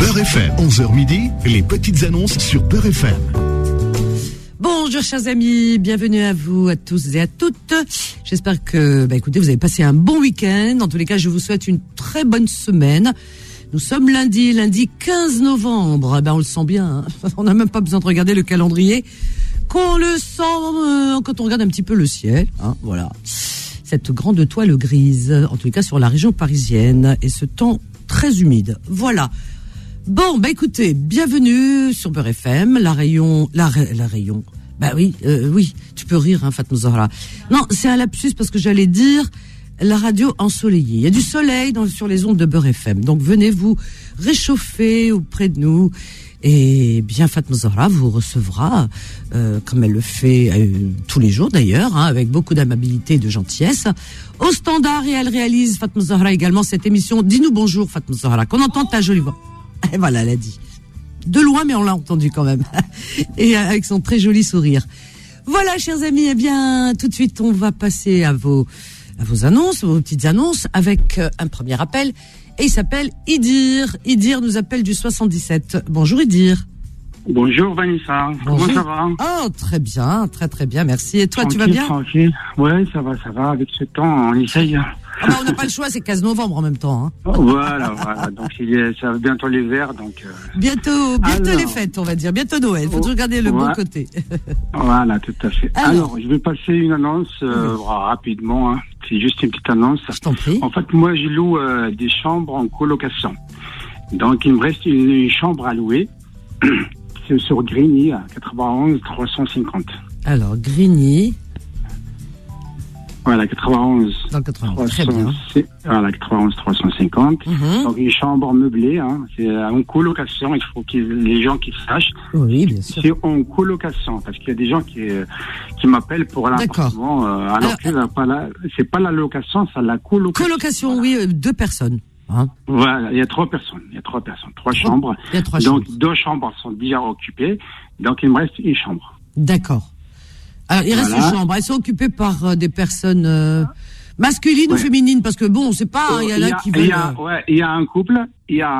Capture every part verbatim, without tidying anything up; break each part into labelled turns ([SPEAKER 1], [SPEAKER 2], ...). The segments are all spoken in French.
[SPEAKER 1] Beurre F M, onze heures midi, les petites annonces sur Beurre F M.
[SPEAKER 2] Bonjour chers amis, bienvenue à vous, à tous et à toutes. J'espère que, bah écoutez, vous avez passé un bon week-end. En tous les cas, je vous souhaite une très bonne semaine. Nous sommes lundi, lundi quinze novembre. Ben on le sent bien, hein. On n'a même pas besoin de regarder le calendrier. Qu'on le sent euh, quand on regarde un petit peu le ciel, hein, voilà. Cette grande toile grise, en tous les cas sur la région parisienne, et ce temps très humide. Voilà. Bon, bah écoutez, bienvenue sur Beurre F M, la rayon, la, la rayon. Bah oui, euh, oui, tu peux rire, hein, Fatma Zahra. Non, c'est un lapsus parce que j'allais dire la radio ensoleillée. Il y a du soleil dans, sur les ondes de Beurre F M. Donc venez vous réchauffer auprès de nous. Et bien, Fatma Zahra vous recevra, euh, comme elle le fait euh, tous les jours d'ailleurs, hein, avec beaucoup d'amabilité et de gentillesse, au standard. Et elle réalise, Fatma Zahra, également cette émission. Dis-nous bonjour, Fatma Zahra, qu'on entende ta jolie voix. Et voilà, elle a dit. De loin, mais on l'a entendu quand même. Et avec son très joli sourire. Voilà, chers amis, eh bien, tout de suite, on va passer à vos, à vos annonces, vos petites annonces, avec un premier appel. Et il s'appelle Idir. Idir nous appelle du soixante-dix-sept. Bonjour Idir.
[SPEAKER 3] Bonjour Vanessa.
[SPEAKER 2] Bonjour.
[SPEAKER 3] Comment ça va?
[SPEAKER 2] Oh, très bien, très très bien, merci. Et toi,
[SPEAKER 3] tranquille,
[SPEAKER 2] tu vas bien?
[SPEAKER 3] Tranquille. Ouais, ça va, ça va. Avec ce temps, on essaye.
[SPEAKER 2] Ah bah, on n'a pas le choix, c'est quinze novembre en même temps. Hein.
[SPEAKER 3] Voilà, voilà. Donc, il est, ça va bientôt l'hiver, donc. Euh...
[SPEAKER 2] Bientôt, bientôt
[SPEAKER 3] Alors,
[SPEAKER 2] les fêtes, on va dire. Bientôt Noël. Il faut
[SPEAKER 3] oh,
[SPEAKER 2] regarder le
[SPEAKER 3] ouais.
[SPEAKER 2] bon côté.
[SPEAKER 3] Voilà, tout à fait. Alors, Alors je vais passer une annonce euh, oui. rapidement. Hein. C'est juste une petite annonce.
[SPEAKER 2] Je t'en prie.
[SPEAKER 3] En fait, moi, je loue euh, des chambres en colocation. Donc, il me reste une, une chambre à louer. C'est sur Grigny, à quatre-vingt-onze trois cent cinquante.
[SPEAKER 2] Alors, Grigny.
[SPEAKER 3] Voilà, quatre-vingt-onze.
[SPEAKER 2] Dans le quatre-vingt-onze, très bien.
[SPEAKER 3] Voilà, quatre-vingt-onze trois cent cinquante.
[SPEAKER 2] Mm-hmm.
[SPEAKER 3] Donc, une chambre meublée, hein. C'est en colocation, il faut que les gens qui sachent.
[SPEAKER 2] Oui, bien sûr.
[SPEAKER 3] C'est en colocation, parce qu'il y a des gens qui, qui m'appellent pour un appartement, euh, alors, alors que euh, pas la, c'est pas la location, c'est la colocation.
[SPEAKER 2] Colocation,
[SPEAKER 3] voilà.
[SPEAKER 2] Oui, euh, deux personnes. Hein.
[SPEAKER 3] Voilà, il y a trois personnes, il y a trois personnes, trois
[SPEAKER 2] oh,
[SPEAKER 3] chambres.
[SPEAKER 2] Il y a trois
[SPEAKER 3] donc,
[SPEAKER 2] chambres.
[SPEAKER 3] deux chambres sont déjà occupées, donc il me reste une chambre.
[SPEAKER 2] D'accord. Alors, il reste voilà. une chambre. Elles sont occupées par euh, des personnes euh, masculines ouais. ou féminines, parce que bon, on sait pas, il hein, y en a qui veulent.
[SPEAKER 3] Il y a, ouais, il y a un couple, il y a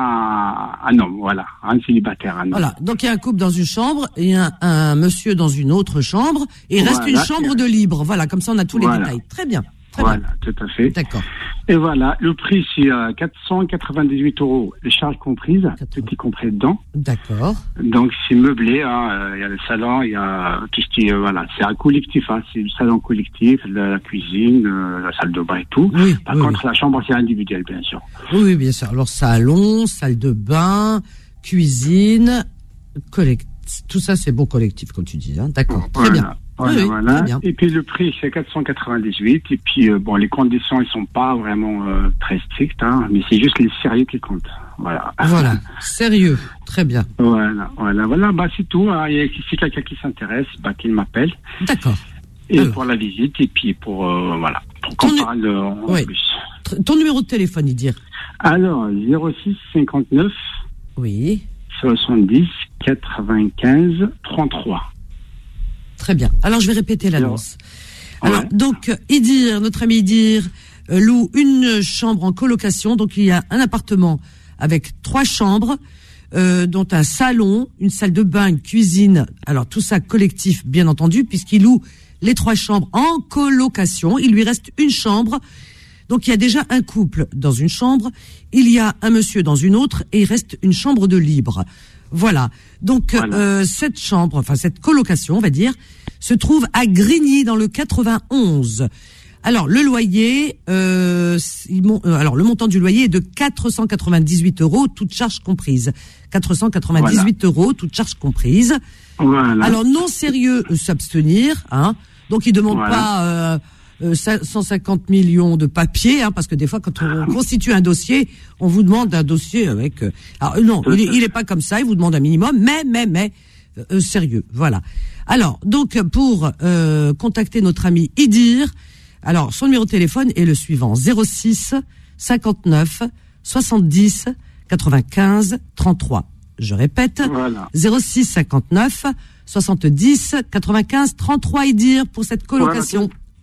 [SPEAKER 3] un homme, voilà, un célibataire, un homme.
[SPEAKER 2] Voilà, donc il y a un couple dans une chambre et un, un monsieur dans une autre chambre, et il voilà, reste une chambre de libre. Voilà, comme ça on a tous
[SPEAKER 3] voilà.
[SPEAKER 2] les détails. Très bien. Très
[SPEAKER 3] voilà,
[SPEAKER 2] bien.
[SPEAKER 3] tout à fait.
[SPEAKER 2] D'accord.
[SPEAKER 3] Et voilà, le prix c'est euh, quatre cent quatre-vingt-dix-huit euros, les charges comprises, tout est compris dedans.
[SPEAKER 2] D'accord.
[SPEAKER 3] Donc c'est meublé, hein, il y a le salon, il y a tout ce qui est, voilà, c'est un collectif, hein, c'est le salon collectif, la, la cuisine, euh, la salle de bain et tout.
[SPEAKER 2] Oui,
[SPEAKER 3] Par
[SPEAKER 2] oui,
[SPEAKER 3] contre,
[SPEAKER 2] oui.
[SPEAKER 3] la chambre c'est individuel, bien sûr.
[SPEAKER 2] Oui, oui, bien sûr. Alors salon, salle de bain, cuisine, collectif, tout ça c'est beau collectif comme tu dis, hein. D'accord. Très
[SPEAKER 3] voilà.
[SPEAKER 2] bien.
[SPEAKER 3] Voilà,
[SPEAKER 2] oui,
[SPEAKER 3] voilà.
[SPEAKER 2] Bien.
[SPEAKER 3] Et puis le prix c'est quatre cent quatre-vingt-dix-huit. Et puis euh, bon, les conditions elles sont pas vraiment euh, très strictes, hein, mais c'est juste les sérieux qui comptent. Voilà.
[SPEAKER 2] Voilà, sérieux, très bien.
[SPEAKER 3] Voilà, voilà, voilà. Bah c'est tout. Hein. Et si quelqu'un qui s'intéresse, bah qu'il m'appelle.
[SPEAKER 2] D'accord.
[SPEAKER 3] Et
[SPEAKER 2] Alors.
[SPEAKER 3] pour la visite et puis pour euh, voilà, pour qu'on
[SPEAKER 2] Ton
[SPEAKER 3] parle nu- en
[SPEAKER 2] oui.
[SPEAKER 3] plus.
[SPEAKER 2] Ton numéro de téléphone, il dit.
[SPEAKER 3] Alors zéro six cinquante-neuf.
[SPEAKER 2] Oui.
[SPEAKER 3] soixante-dix quatre-vingt-quinze trente-trois.
[SPEAKER 2] Très bien. Alors, je vais répéter l'annonce.
[SPEAKER 3] Ouais.
[SPEAKER 2] Alors, donc, Idir, notre ami Idir, euh, loue une chambre en colocation. Donc, il y a un appartement avec trois chambres, euh, dont un salon, une salle de bain, une cuisine. Alors, tout ça collectif, bien entendu, puisqu'il loue les trois chambres en colocation. Il lui reste une chambre. Donc, il y a déjà un couple dans une chambre. Il y a un monsieur dans une autre et il reste une chambre de libre. Voilà. Donc, voilà. Euh, cette chambre, enfin, cette colocation, on va dire, se trouve à Grigny, dans le quatre-vingt-onze. Alors, le loyer, euh, alors, le montant du loyer est de quatre cent quatre-vingt-dix-huit euros, toutes charges comprises. quatre cent quatre-vingt-dix-huit voilà. euros, toutes charges comprises.
[SPEAKER 3] Voilà.
[SPEAKER 2] Alors, non sérieux, euh, s'abstenir, hein. Donc, il demande voilà. pas, euh, Euh, cent cinquante millions de papiers, hein, parce que des fois, quand on constitue un dossier, on vous demande un dossier avec. Euh, alors non, il, il est pas comme ça. Il vous demande un minimum, mais mais mais euh, sérieux, voilà. Alors donc pour euh, contacter notre ami Idir, alors son numéro de téléphone est le suivant: zéro six cinquante-neuf soixante-dix quatre-vingt-quinze trente-trois. Je répète, voilà. zéro six cinquante-neuf soixante-dix quatre-vingt-quinze trente-trois Idir pour cette colocation.
[SPEAKER 3] Voilà.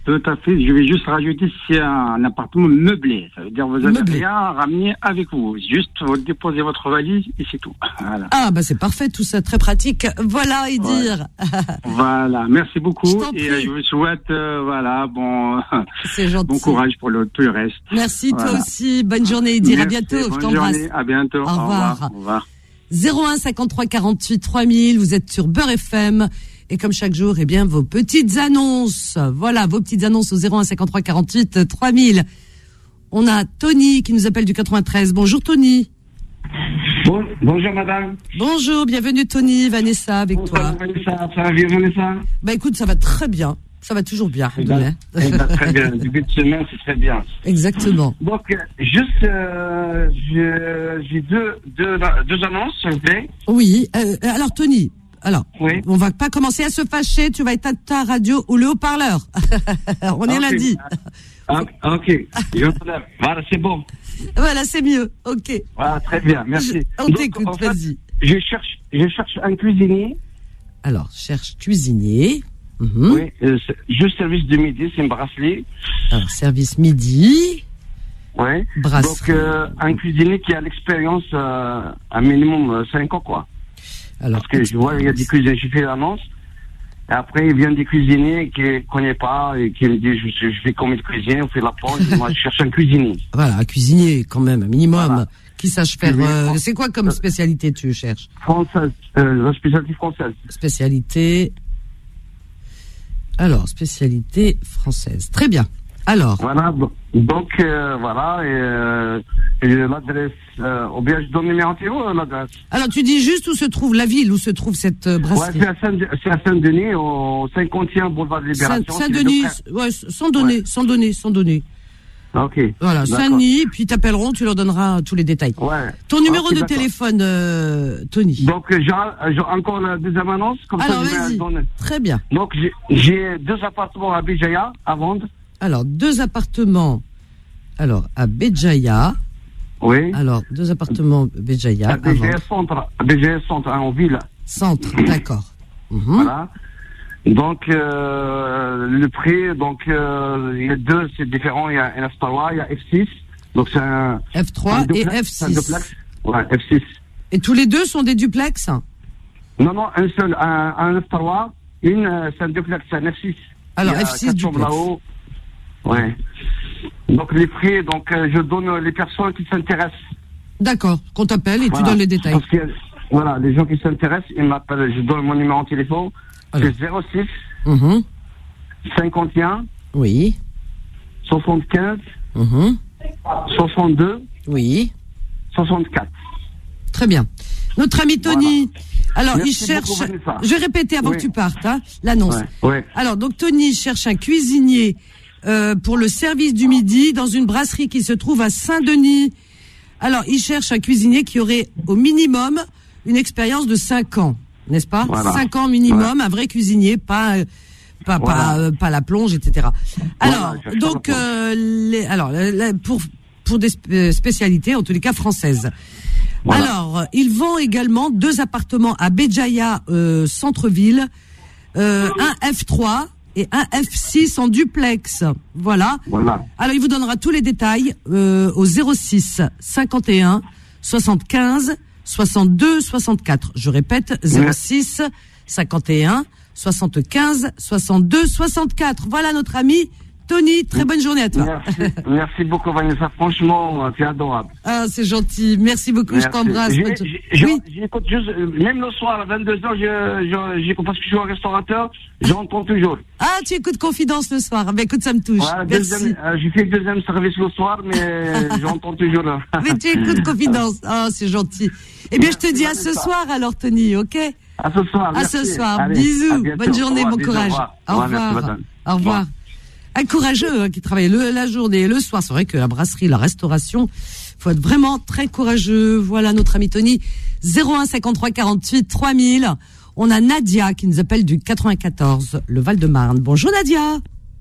[SPEAKER 3] Tout à fait. Je vais juste rajouter si c'est un appartement meublé. Ça veut dire que vous n'avez
[SPEAKER 2] Meublé.
[SPEAKER 3] rien à ramener avec vous. Juste vous déposez votre valise et c'est tout. Voilà.
[SPEAKER 2] Ah, bah c'est parfait, tout ça, très pratique. Voilà, et dire.
[SPEAKER 3] Voilà. Merci beaucoup.
[SPEAKER 2] Je t'en
[SPEAKER 3] Et
[SPEAKER 2] prie.
[SPEAKER 3] euh, je vous souhaite, euh, voilà, bon,
[SPEAKER 2] C'est gentil.
[SPEAKER 3] bon courage pour le, tout le reste.
[SPEAKER 2] Merci, toi
[SPEAKER 3] Voilà.
[SPEAKER 2] aussi. Bonne journée, et dire. À
[SPEAKER 3] Merci,
[SPEAKER 2] bientôt. Je
[SPEAKER 3] bonne
[SPEAKER 2] t'embrasse.
[SPEAKER 3] journée. À bientôt.
[SPEAKER 2] Au revoir.
[SPEAKER 3] Au revoir.
[SPEAKER 2] zéro un cinquante-trois quarante-huit trois mille, vous êtes sur Beurre F M. Et comme chaque jour, eh bien, vos petites annonces. Voilà, vos petites annonces au zéro un cinquante-trois quarante-huit trois mille. On a Tony qui nous appelle du quatre-vingt-treize. Bonjour Tony.
[SPEAKER 4] Bon, bonjour madame.
[SPEAKER 2] Bonjour, bienvenue Tony, Vanessa avec
[SPEAKER 4] Bonjour,
[SPEAKER 2] toi.
[SPEAKER 4] Vanessa, ça va bien Vanessa?
[SPEAKER 2] Bah écoute, ça va très bien. Ça va toujours bien.
[SPEAKER 4] Eh ben, eh ben, très bien, début de semaine c'est très bien.
[SPEAKER 2] Exactement.
[SPEAKER 4] Donc, euh, juste, euh, je- j'ai deux, deux, deux annonces, s'il vous plaît.
[SPEAKER 2] Oui, euh, alors Tony, alors,
[SPEAKER 4] Oui.
[SPEAKER 2] on va pas commencer à se fâcher, tu vas éteindre ta radio ou le haut-parleur. On est
[SPEAKER 4] Ok.
[SPEAKER 2] lundi.
[SPEAKER 4] Ah, ok, je vous lève. Voilà, c'est bon.
[SPEAKER 2] Voilà, c'est mieux. Ok.
[SPEAKER 4] Voilà, très bien, merci.
[SPEAKER 2] Je- on
[SPEAKER 4] Donc,
[SPEAKER 2] t'écoute,
[SPEAKER 4] en fait,
[SPEAKER 2] vas-y.
[SPEAKER 4] Je cherche, je cherche un cuisinier.
[SPEAKER 2] Alors, cherche cuisinier. Mhm.
[SPEAKER 4] Oui, euh, c'est- juste service de midi, c'est une brasserie.
[SPEAKER 2] Alors, service midi,
[SPEAKER 4] Oui.
[SPEAKER 2] brasserie.
[SPEAKER 4] Donc, euh, un cuisinier qui a l'expérience, euh, un minimum euh, cinq ans, quoi.
[SPEAKER 2] Alors,
[SPEAKER 4] Parce que je vois, il y a des cuisiniers, j'ai fait l'annonce. Et après, il vient des cuisiniers qui ne connaissent pas et qui me disent, je, je fais combien de cuisiniers, on fait la pause, et moi je cherche un cuisinier.
[SPEAKER 2] voilà, un cuisinier quand même, un minimum,
[SPEAKER 4] Voilà.
[SPEAKER 2] qui sache faire.
[SPEAKER 4] Cuisinier.
[SPEAKER 2] euh, c'est quoi comme spécialité tu cherches?
[SPEAKER 4] Française, euh, la spécialité française.
[SPEAKER 2] Spécialité. Alors, spécialité française. Très bien. Alors,
[SPEAKER 4] Voilà, bon, donc euh, voilà, et, euh, et l'adresse, euh, ou bien je donne le numéro euh, l'adresse.
[SPEAKER 2] alors tu dis juste où se trouve la ville, où se trouve cette euh,
[SPEAKER 4] Ouais,
[SPEAKER 2] brasserie.
[SPEAKER 4] c'est à Saint- c'est à Saint-Denis, au cinquante et un boulevard de
[SPEAKER 2] Saint-
[SPEAKER 4] Libération. c'est les
[SPEAKER 2] Saint-Denis,
[SPEAKER 4] deux frères.
[SPEAKER 2] ouais, sans donner,
[SPEAKER 4] Ouais.
[SPEAKER 2] sans donner, sans donner.
[SPEAKER 4] Ok.
[SPEAKER 2] Voilà,
[SPEAKER 4] d'accord.
[SPEAKER 2] Saint-Denis, puis t'appelleront, tu leur donneras tous les détails.
[SPEAKER 4] Ouais.
[SPEAKER 2] Ton numéro
[SPEAKER 4] Ok,
[SPEAKER 2] de
[SPEAKER 4] d'accord.
[SPEAKER 2] téléphone, euh, Tony.
[SPEAKER 4] Donc, euh, j'ai j'ai encore la deuxième annonce, comme
[SPEAKER 2] Alors,
[SPEAKER 4] ça je vais
[SPEAKER 2] vas-y.
[SPEAKER 4] donner.
[SPEAKER 2] Très bien.
[SPEAKER 4] Donc, j'ai- j'ai deux appartements à Béjaïa à vendre.
[SPEAKER 2] Alors, deux appartements. Alors, à Béjaïa.
[SPEAKER 4] Oui.
[SPEAKER 2] Alors, deux appartements Béjaïa.
[SPEAKER 4] à
[SPEAKER 2] à
[SPEAKER 4] B G S
[SPEAKER 2] vendre.
[SPEAKER 4] Centre, à B G S Centre, hein, en ville.
[SPEAKER 2] Centre, d'accord. Mhm.
[SPEAKER 4] Voilà. Donc, euh, le prix, donc, euh, il y a deux, c'est différent. Il y a un F trois, il y a F six. Donc, c'est un.
[SPEAKER 2] F trois
[SPEAKER 4] un
[SPEAKER 2] et
[SPEAKER 4] duplex,
[SPEAKER 2] F
[SPEAKER 4] c'est un
[SPEAKER 2] six.
[SPEAKER 4] duplex. Ouais, F six.
[SPEAKER 2] Et tous les deux sont des duplex?
[SPEAKER 4] Non, non, un seul, un, un F trois, une, euh, c'est un duplex, c'est un F six.
[SPEAKER 2] Alors,
[SPEAKER 4] Il y a
[SPEAKER 2] F six
[SPEAKER 4] quatre chambres
[SPEAKER 2] duplex.
[SPEAKER 4] là-haut. Ouais. Donc, les prix, donc, euh, je donne les personnes qui s'intéressent.
[SPEAKER 2] D'accord, qu'on t'appelle et tu
[SPEAKER 4] Voilà.
[SPEAKER 2] donnes les détails.
[SPEAKER 4] Parce que, voilà, les gens qui s'intéressent, ils m'appellent, je donne mon numéro de téléphone.
[SPEAKER 2] Alors.
[SPEAKER 4] C'est zéro six,
[SPEAKER 2] Mhm.
[SPEAKER 4] cinquante et un,
[SPEAKER 2] Oui.
[SPEAKER 4] soixante-quinze,
[SPEAKER 2] Mhm.
[SPEAKER 4] soixante-deux,
[SPEAKER 2] Oui.
[SPEAKER 4] soixante-quatre.
[SPEAKER 2] Très bien. Notre ami Tony, alors
[SPEAKER 4] Merci
[SPEAKER 2] il cherche,
[SPEAKER 4] beaucoup, Vanessa.
[SPEAKER 2] je vais répéter avant
[SPEAKER 4] Oui.
[SPEAKER 2] que tu partes, hein, l'annonce.
[SPEAKER 4] Ouais, ouais.
[SPEAKER 2] Alors, donc Tony cherche un cuisinier euh, pour le service du midi dans une brasserie qui se trouve à Saint-Denis. Alors, il cherche un cuisinier qui aurait au minimum une expérience de cinq ans, n'est-ce pas?
[SPEAKER 4] Voilà.
[SPEAKER 2] cinq ans minimum, un vrai cuisinier, pas euh, pas
[SPEAKER 4] Voilà.
[SPEAKER 2] pas, euh, pas la plonge, et cetera.
[SPEAKER 4] Voilà,
[SPEAKER 2] Alors,
[SPEAKER 4] je cherche
[SPEAKER 2] donc
[SPEAKER 4] la plonge.
[SPEAKER 2] euh, les, alors la- la- pour pour des sp- spécialités, en tous les cas françaises.
[SPEAKER 4] Voilà.
[SPEAKER 2] Alors, euh, ils vendent également deux appartements à Béjaïa, euh, centre-ville, euh, un F trois et un F six en duplex. Voilà.
[SPEAKER 4] Voilà.
[SPEAKER 2] Alors, il vous donnera tous les détails euh, au zéro six cinquante et un soixante-quinze soixante-deux soixante-quatre. Je répète, zéro six cinquante et un soixante-quinze soixante-deux soixante-quatre. Voilà notre ami Tony. Très bonne journée à toi.
[SPEAKER 4] Merci, merci beaucoup, Vanessa. Franchement, c'est adorable.
[SPEAKER 2] Ah, c'est gentil. Merci beaucoup.
[SPEAKER 4] Merci.
[SPEAKER 2] Je t'embrasse.
[SPEAKER 4] J'ai-
[SPEAKER 2] Bonne-
[SPEAKER 4] j'ai- j'ai-
[SPEAKER 2] Oui.
[SPEAKER 4] J'écoute juste, euh, même le soir à vingt-deux heures, je, je, j'écoute parce que je suis un restaurateur, j'entends toujours.
[SPEAKER 2] Ah, tu écoutes Confidence le soir. Ben, écoute, ça me touche.
[SPEAKER 4] Voilà,
[SPEAKER 2] Merci.
[SPEAKER 4] deuxième, euh, j'ai fait le deuxième service le soir, mais j'entends toujours. là.
[SPEAKER 2] Mais tu écoutes Confidence. Ah, c'est gentil. Eh bien, je te dis à ce soir alors, Tony, ok?
[SPEAKER 4] À ce soir.
[SPEAKER 2] À
[SPEAKER 4] merci.
[SPEAKER 2] ce soir.
[SPEAKER 4] Allez, à
[SPEAKER 2] Bisous.
[SPEAKER 4] bientôt.
[SPEAKER 2] Bonne journée,
[SPEAKER 4] Au revoir,
[SPEAKER 2] bon
[SPEAKER 4] bisous,
[SPEAKER 2] courage.
[SPEAKER 4] Au
[SPEAKER 2] Au
[SPEAKER 4] revoir. Merci,
[SPEAKER 2] revoir.
[SPEAKER 4] madame.
[SPEAKER 2] Au revoir. Un courageux hein, qui travaille le, la journée et le soir. C'est vrai que la brasserie, la restauration, faut être vraiment très courageux. Voilà notre ami Tony. zéro un cinquante-trois quarante-huit trois mille. On a Nadia qui nous appelle du quatre-vingt-quatorze, le Val-de-Marne. Bonjour Nadia.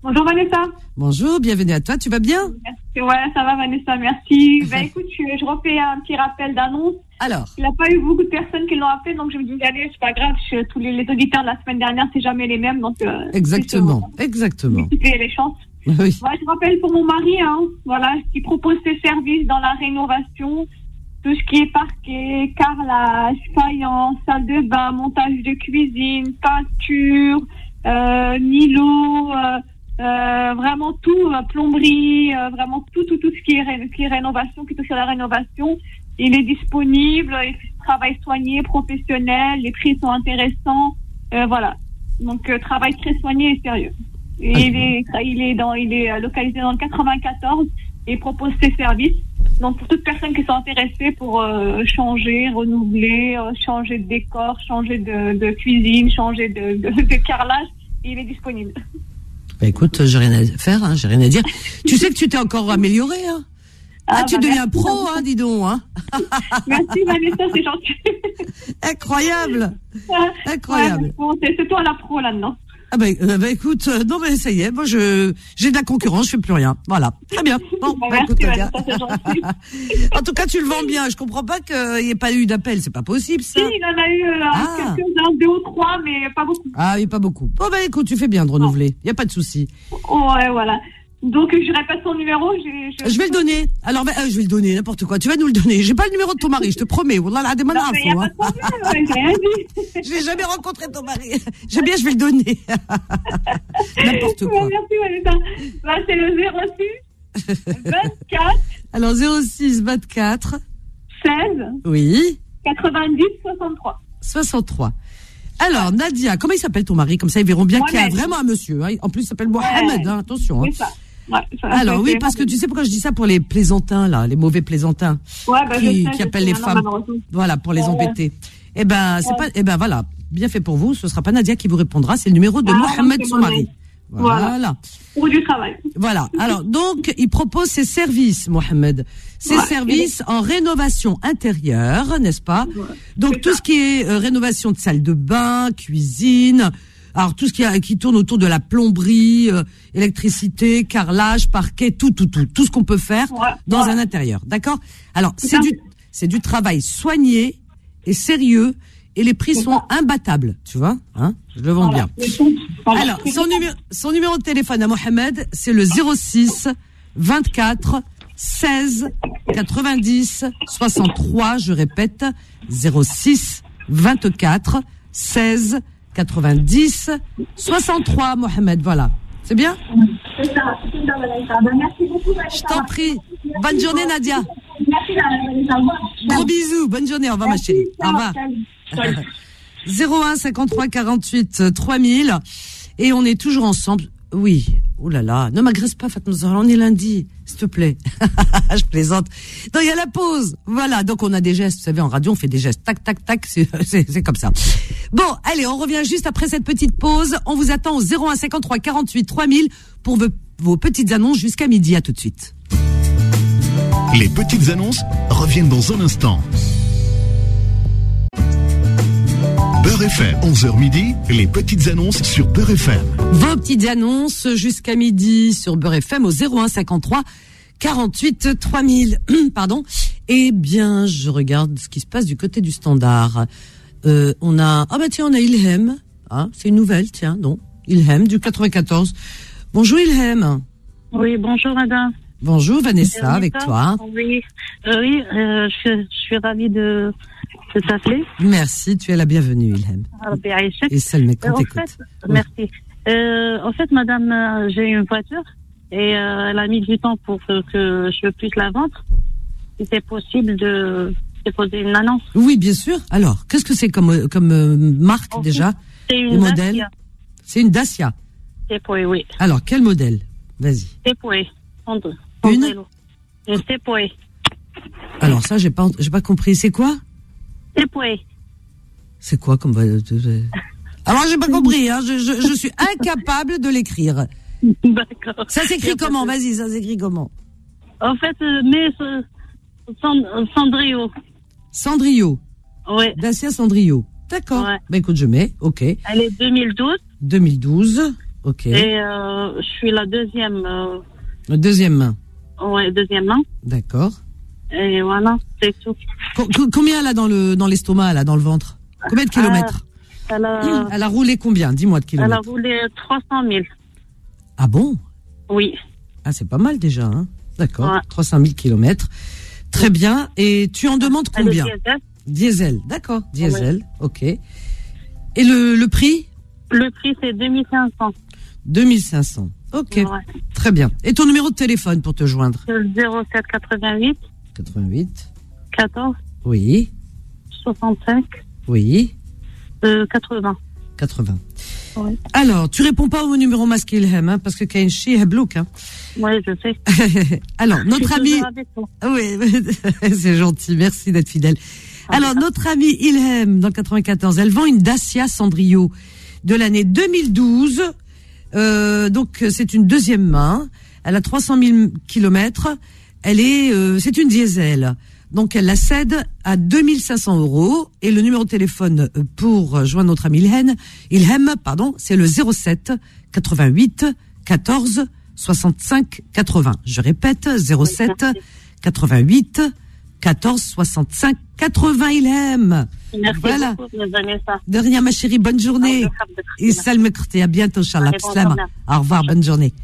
[SPEAKER 5] Bonjour Vanessa.
[SPEAKER 2] Bonjour, bienvenue à toi, tu vas bien?
[SPEAKER 5] Merci. Ouais, ça va Vanessa, merci. Ben écoute, je, je refais un petit rappel d'annonce.
[SPEAKER 2] Alors.
[SPEAKER 5] Il n'y a pas eu beaucoup de personnes qui l'ont appelé, donc je me dis, allez, c'est pas grave, je, tous les, les auditeurs de la semaine dernière, c'est jamais les mêmes, donc... Euh,
[SPEAKER 2] exactement, exactement.
[SPEAKER 5] Multiplier les chances.
[SPEAKER 2] Oui.
[SPEAKER 5] Ouais, je rappelle pour mon mari, hein, voilà, qui propose ses services dans la rénovation, tout ce qui est parquet, carrelage, faïence, salle de bain, montage de cuisine, peinture, euh, Nilo, euh, euh, vraiment tout, euh, plomberie, euh, vraiment tout, tout, tout ce qui est, ré, qui est rénovation, qui touche à la rénovation. Il est disponible, il fait un travail soigné, professionnel, les prix sont intéressants, euh, voilà. Donc, euh, travail très soigné et sérieux. Et ah, il est, il est dans, il est localisé dans le quatre-vingt-quatorze et propose ses services. Donc, pour toutes personnes qui sont intéressées pour euh, changer, renouveler, euh, changer de décor, changer de, de cuisine, changer de, de, de carrelage, il est disponible.
[SPEAKER 2] Bah écoute, j'ai rien à faire, hein, j'ai rien à dire. Tu sais que tu t'es encore amélioré, hein. Ah, ah, tu bah deviens pro, hein, dis donc, hein.
[SPEAKER 5] Merci Vanessa, c'est gentil.
[SPEAKER 2] Incroyable. Incroyable.
[SPEAKER 5] Ouais, bon, c'est, c'est toi la pro là-dedans.
[SPEAKER 2] Ah ben bah, bah, écoute, euh, non mais ça y est, moi je j'ai de la concurrence, je fais plus rien. Voilà, très bien. Bon, bah,
[SPEAKER 5] merci,
[SPEAKER 2] écoute,
[SPEAKER 5] Vanessa, c'est gentil.
[SPEAKER 2] En tout cas, tu le vends bien. Je comprends pas qu'il n'y ait pas eu d'appel, c'est pas possible ça.
[SPEAKER 5] Si, il en a eu euh, ah. quelques-uns, deux ou trois, mais pas beaucoup.
[SPEAKER 2] Ah oui, pas beaucoup. Bon bah écoute, tu fais bien de renouveler. Il y a pas de souci.
[SPEAKER 5] Ouais, voilà. Donc je répète son numéro. Je, je...
[SPEAKER 2] je vais le donner. Alors bah, euh, je vais le donner, n'importe quoi. Tu vas nous le donner. J'ai pas le numéro de ton mari, je te promets. Wallah la démon info.
[SPEAKER 5] Hein.
[SPEAKER 2] Je n'ai jamais rencontré ton mari. J'aime bien, je vais le donner. N'importe quoi.
[SPEAKER 5] Merci Vanessa. Bah, c'est le zéro six vingt-quatre.
[SPEAKER 2] Alors zéro six vingt-quatre
[SPEAKER 5] seize.
[SPEAKER 2] Oui.
[SPEAKER 5] quatre-vingt-dix soixante-trois.
[SPEAKER 2] soixante-trois. Alors, Nadia, comment il s'appelle ton mari? Comme ça, ils verront bien Mohamed. Qu'il y a vraiment un monsieur. Hein. En plus, il s'appelle Mohamed, ouais. Hein, attention. Hein.
[SPEAKER 5] C'est ça. Ouais, ça
[SPEAKER 2] alors, oui, parce que tu sais pourquoi je dis ça? Pour les plaisantins, là, les mauvais plaisantins.
[SPEAKER 5] Ouais, bah,
[SPEAKER 2] qui,
[SPEAKER 5] sais,
[SPEAKER 2] qui appellent les femmes. Voilà, pour les ouais. embêter. Eh ben, c'est ouais. pas, eh ben, voilà. Bien fait pour vous. Ce sera pas Nadia qui vous répondra. C'est le numéro de ah, Mohamed, son mari. Voilà.
[SPEAKER 5] voilà. Ou du travail.
[SPEAKER 2] Voilà. Alors, donc, il propose ses services, Mohamed. Ses ouais, services en rénovation intérieure, n'est-ce pas? Ouais, donc, tout ça. Ce qui est euh, rénovation de salle de bain, cuisine, alors tout ce qui, a, qui tourne autour de la plomberie, euh, électricité, carrelage, parquet, tout, tout, tout. Tout ce qu'on peut faire ouais, dans ouais. un intérieur. D'accord? Alors, c'est, c'est du, c'est du travail soigné et sérieux. Et les prix sont imbattables, tu vois, hein? Je le vends voilà. bien. Alors, son numéro, son numéro de téléphone à Mohamed, c'est le zéro six vingt-quatre seize quatre-vingt-dix soixante-trois. Je répète, zéro six vingt-quatre seize quatre-vingt-dix soixante-trois. Mohamed, voilà. C'est bien?
[SPEAKER 5] C'est ça, c'est ça, Vanessa. Merci beaucoup, Vanessa.
[SPEAKER 2] Je t'en prie. Bonne journée, Nadia.
[SPEAKER 5] Merci, Vanessa.
[SPEAKER 2] Gros bisous. Bonne journée. Au revoir, ma chérie. Au revoir. zéro un cinquante-trois quarante-huit trois mille et on est toujours ensemble. Oui, oh là là, ne m'agresse pas Fatma Zahra, on est lundi, s'il te plaît. Je plaisante. Donc il y a la pause. Voilà, donc on a des gestes, vous savez, en radio on fait des gestes, tac tac tac, c'est, c'est, c'est comme ça. Bon, allez, on revient juste après cette petite pause. On vous attend au zéro un cinquante-trois quarante-huit trois mille pour vos, vos petites annonces jusqu'à midi. À tout de suite.
[SPEAKER 1] Les petites annonces reviennent dans un instant. Beurre F M, onze heures midi, les petites annonces sur Beurre F M.
[SPEAKER 2] Vos petites annonces jusqu'à midi sur Beurre F M au zéro un cinquante-trois quarante-huit trois mille. Pardon. Eh bien, je regarde ce qui se passe du côté du standard. Euh, on a, ah bah tiens, on a Ilhem. Ah, c'est une nouvelle, tiens, non. Ilhem du quatre-vingt-quatorze. Bonjour Ilhem.
[SPEAKER 6] Oui, bonjour madame.
[SPEAKER 2] Bonjour Vanessa, Vanessa avec toi.
[SPEAKER 6] Oui, euh, oui, euh, je, je suis ravie de, de t'appeler.
[SPEAKER 2] Merci, tu es la bienvenue, Ilhem.
[SPEAKER 6] Ah,
[SPEAKER 2] et seul mec, on t'écoute.
[SPEAKER 6] Fait, oui. Merci. Euh, en fait, madame, euh, j'ai une voiture et euh, elle a mis du temps pour que, que je puisse la vendre. Si c'est possible de déposer une annonce.
[SPEAKER 2] Oui, bien sûr. Alors, qu'est-ce que c'est comme, comme euh, marque en déjà?
[SPEAKER 6] C'est une
[SPEAKER 2] modèle. C'est une Dacia.
[SPEAKER 6] Sepoe, oui.
[SPEAKER 2] Alors, quel modèle? Vas-y.
[SPEAKER 6] Sepoe.
[SPEAKER 2] Une
[SPEAKER 6] Une Sepoe.
[SPEAKER 2] Alors ça, j'ai pas, j'ai pas compris. C'est quoi?
[SPEAKER 6] Sepoe.
[SPEAKER 2] C'est quoi comme... Alors j'ai pas compris. Hein. Je, je, je suis incapable de l'écrire.
[SPEAKER 6] D'accord.
[SPEAKER 2] Ça s'écrit comment? Vas-y, ça s'écrit comment?
[SPEAKER 6] En fait, euh, mais euh, Cendrio.
[SPEAKER 2] Cendrio.
[SPEAKER 6] Oui.
[SPEAKER 2] Dacia Cendrio. D'accord. Ouais. Bah écoute, je mets. Ok.
[SPEAKER 6] Elle est deux mille douze.
[SPEAKER 2] deux mille douze. Ok.
[SPEAKER 6] Et euh, je suis la deuxième. Euh,
[SPEAKER 2] Le deuxième main.
[SPEAKER 6] ouais, deuxième main.
[SPEAKER 2] D'accord.
[SPEAKER 6] Et voilà, c'est tout.
[SPEAKER 2] Co- co- combien elle a dans le dans l'estomac, là, dans le ventre? Combien de kilomètres?
[SPEAKER 6] Ah, elle, a,
[SPEAKER 2] Elle a roulé combien? Dis-moi de
[SPEAKER 6] elle a
[SPEAKER 2] kilomètres.
[SPEAKER 6] roulé trois cent mille.
[SPEAKER 2] Ah bon?
[SPEAKER 6] Oui.
[SPEAKER 2] Ah, c'est pas mal déjà, hein? D'accord.
[SPEAKER 6] Ouais.
[SPEAKER 2] trois cent mille kilomètres. Très bien. Et tu en demandes
[SPEAKER 6] Elle est
[SPEAKER 2] combien?
[SPEAKER 6] diesel.
[SPEAKER 2] Diesel. D'accord. Diesel. Ok. Et le, le prix?
[SPEAKER 6] Le prix, c'est deux mille cinq cents.
[SPEAKER 2] deux mille cinq cents. Ok.
[SPEAKER 6] Ouais.
[SPEAKER 2] Très bien. Et ton numéro de téléphone pour te joindre?
[SPEAKER 6] C'est le zéro sept quatre-vingt-huit
[SPEAKER 2] quatre-vingt-huit.
[SPEAKER 6] quatorze
[SPEAKER 2] Oui.
[SPEAKER 6] soixante-cinq
[SPEAKER 2] Oui.
[SPEAKER 6] euh, quatre-vingts.
[SPEAKER 2] quatre-vingts.
[SPEAKER 6] Oui.
[SPEAKER 2] Alors, tu réponds pas au numéro masque Ilham, hein, parce que Kain Chi Heblouk, hein.
[SPEAKER 6] Oui, je sais.
[SPEAKER 2] Alors,
[SPEAKER 6] Je
[SPEAKER 2] notre
[SPEAKER 6] suis
[SPEAKER 2] ami.
[SPEAKER 6] toujours avec toi.
[SPEAKER 2] Oui, c'est gentil, merci d'être fidèle. Alors, notre amie Ilham, dans le quatre-vingt-quatorze, elle vend une Dacia Sandrio de l'année deux mille douze. Euh, donc, c'est une deuxième main. Elle a trois cent mille kilomètres. Elle est, euh, c'est une diesel. Donc, elle la cède à deux mille cinq cents euros. Et le numéro de téléphone pour joindre notre amie Ilham, Ilham, pardon, c'est le zéro sept quatre-vingt-huit quatorze soixante-cinq quatre-vingts. Je répète, zéro sept quatre-vingt-huit quatorze soixante-cinq quatre-vingts, Ilham.
[SPEAKER 6] Merci
[SPEAKER 2] Voilà.
[SPEAKER 6] beaucoup de me donner ça.
[SPEAKER 2] De rien, ma chérie, bonne journée. Et salam à bientôt, Inch'Allah.
[SPEAKER 6] Allez, bonne
[SPEAKER 2] Salam.
[SPEAKER 6] journée.
[SPEAKER 2] Au revoir, bonne journée.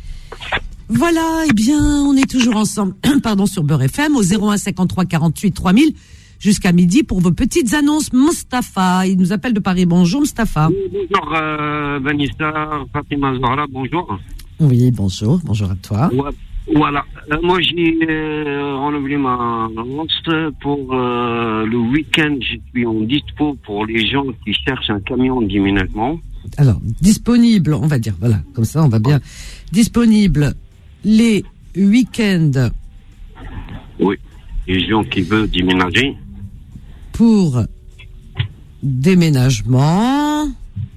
[SPEAKER 2] Voilà, eh bien, on est toujours ensemble, pardon, sur Beurre F M, au zéro un cinquante-trois quarante-huit trois mille, jusqu'à midi pour vos petites annonces. Mustapha, il nous appelle de Paris. Bonjour, Mustapha.
[SPEAKER 4] Bonjour, euh, Vanessa, Fatima Zahra, bonjour.
[SPEAKER 2] Oui, bonjour, bonjour à toi.
[SPEAKER 4] Ouais, voilà. Euh, moi, j'ai euh, renouvelé ma annonce pour euh, le week-end. Je suis en dispo pour les gens qui cherchent un camion de déménagement.
[SPEAKER 2] Alors, disponible, on va dire, voilà, comme ça, on va bien. Disponible les week-ends
[SPEAKER 4] Oui. Les gens qui veulent déménager.
[SPEAKER 2] pour déménagement,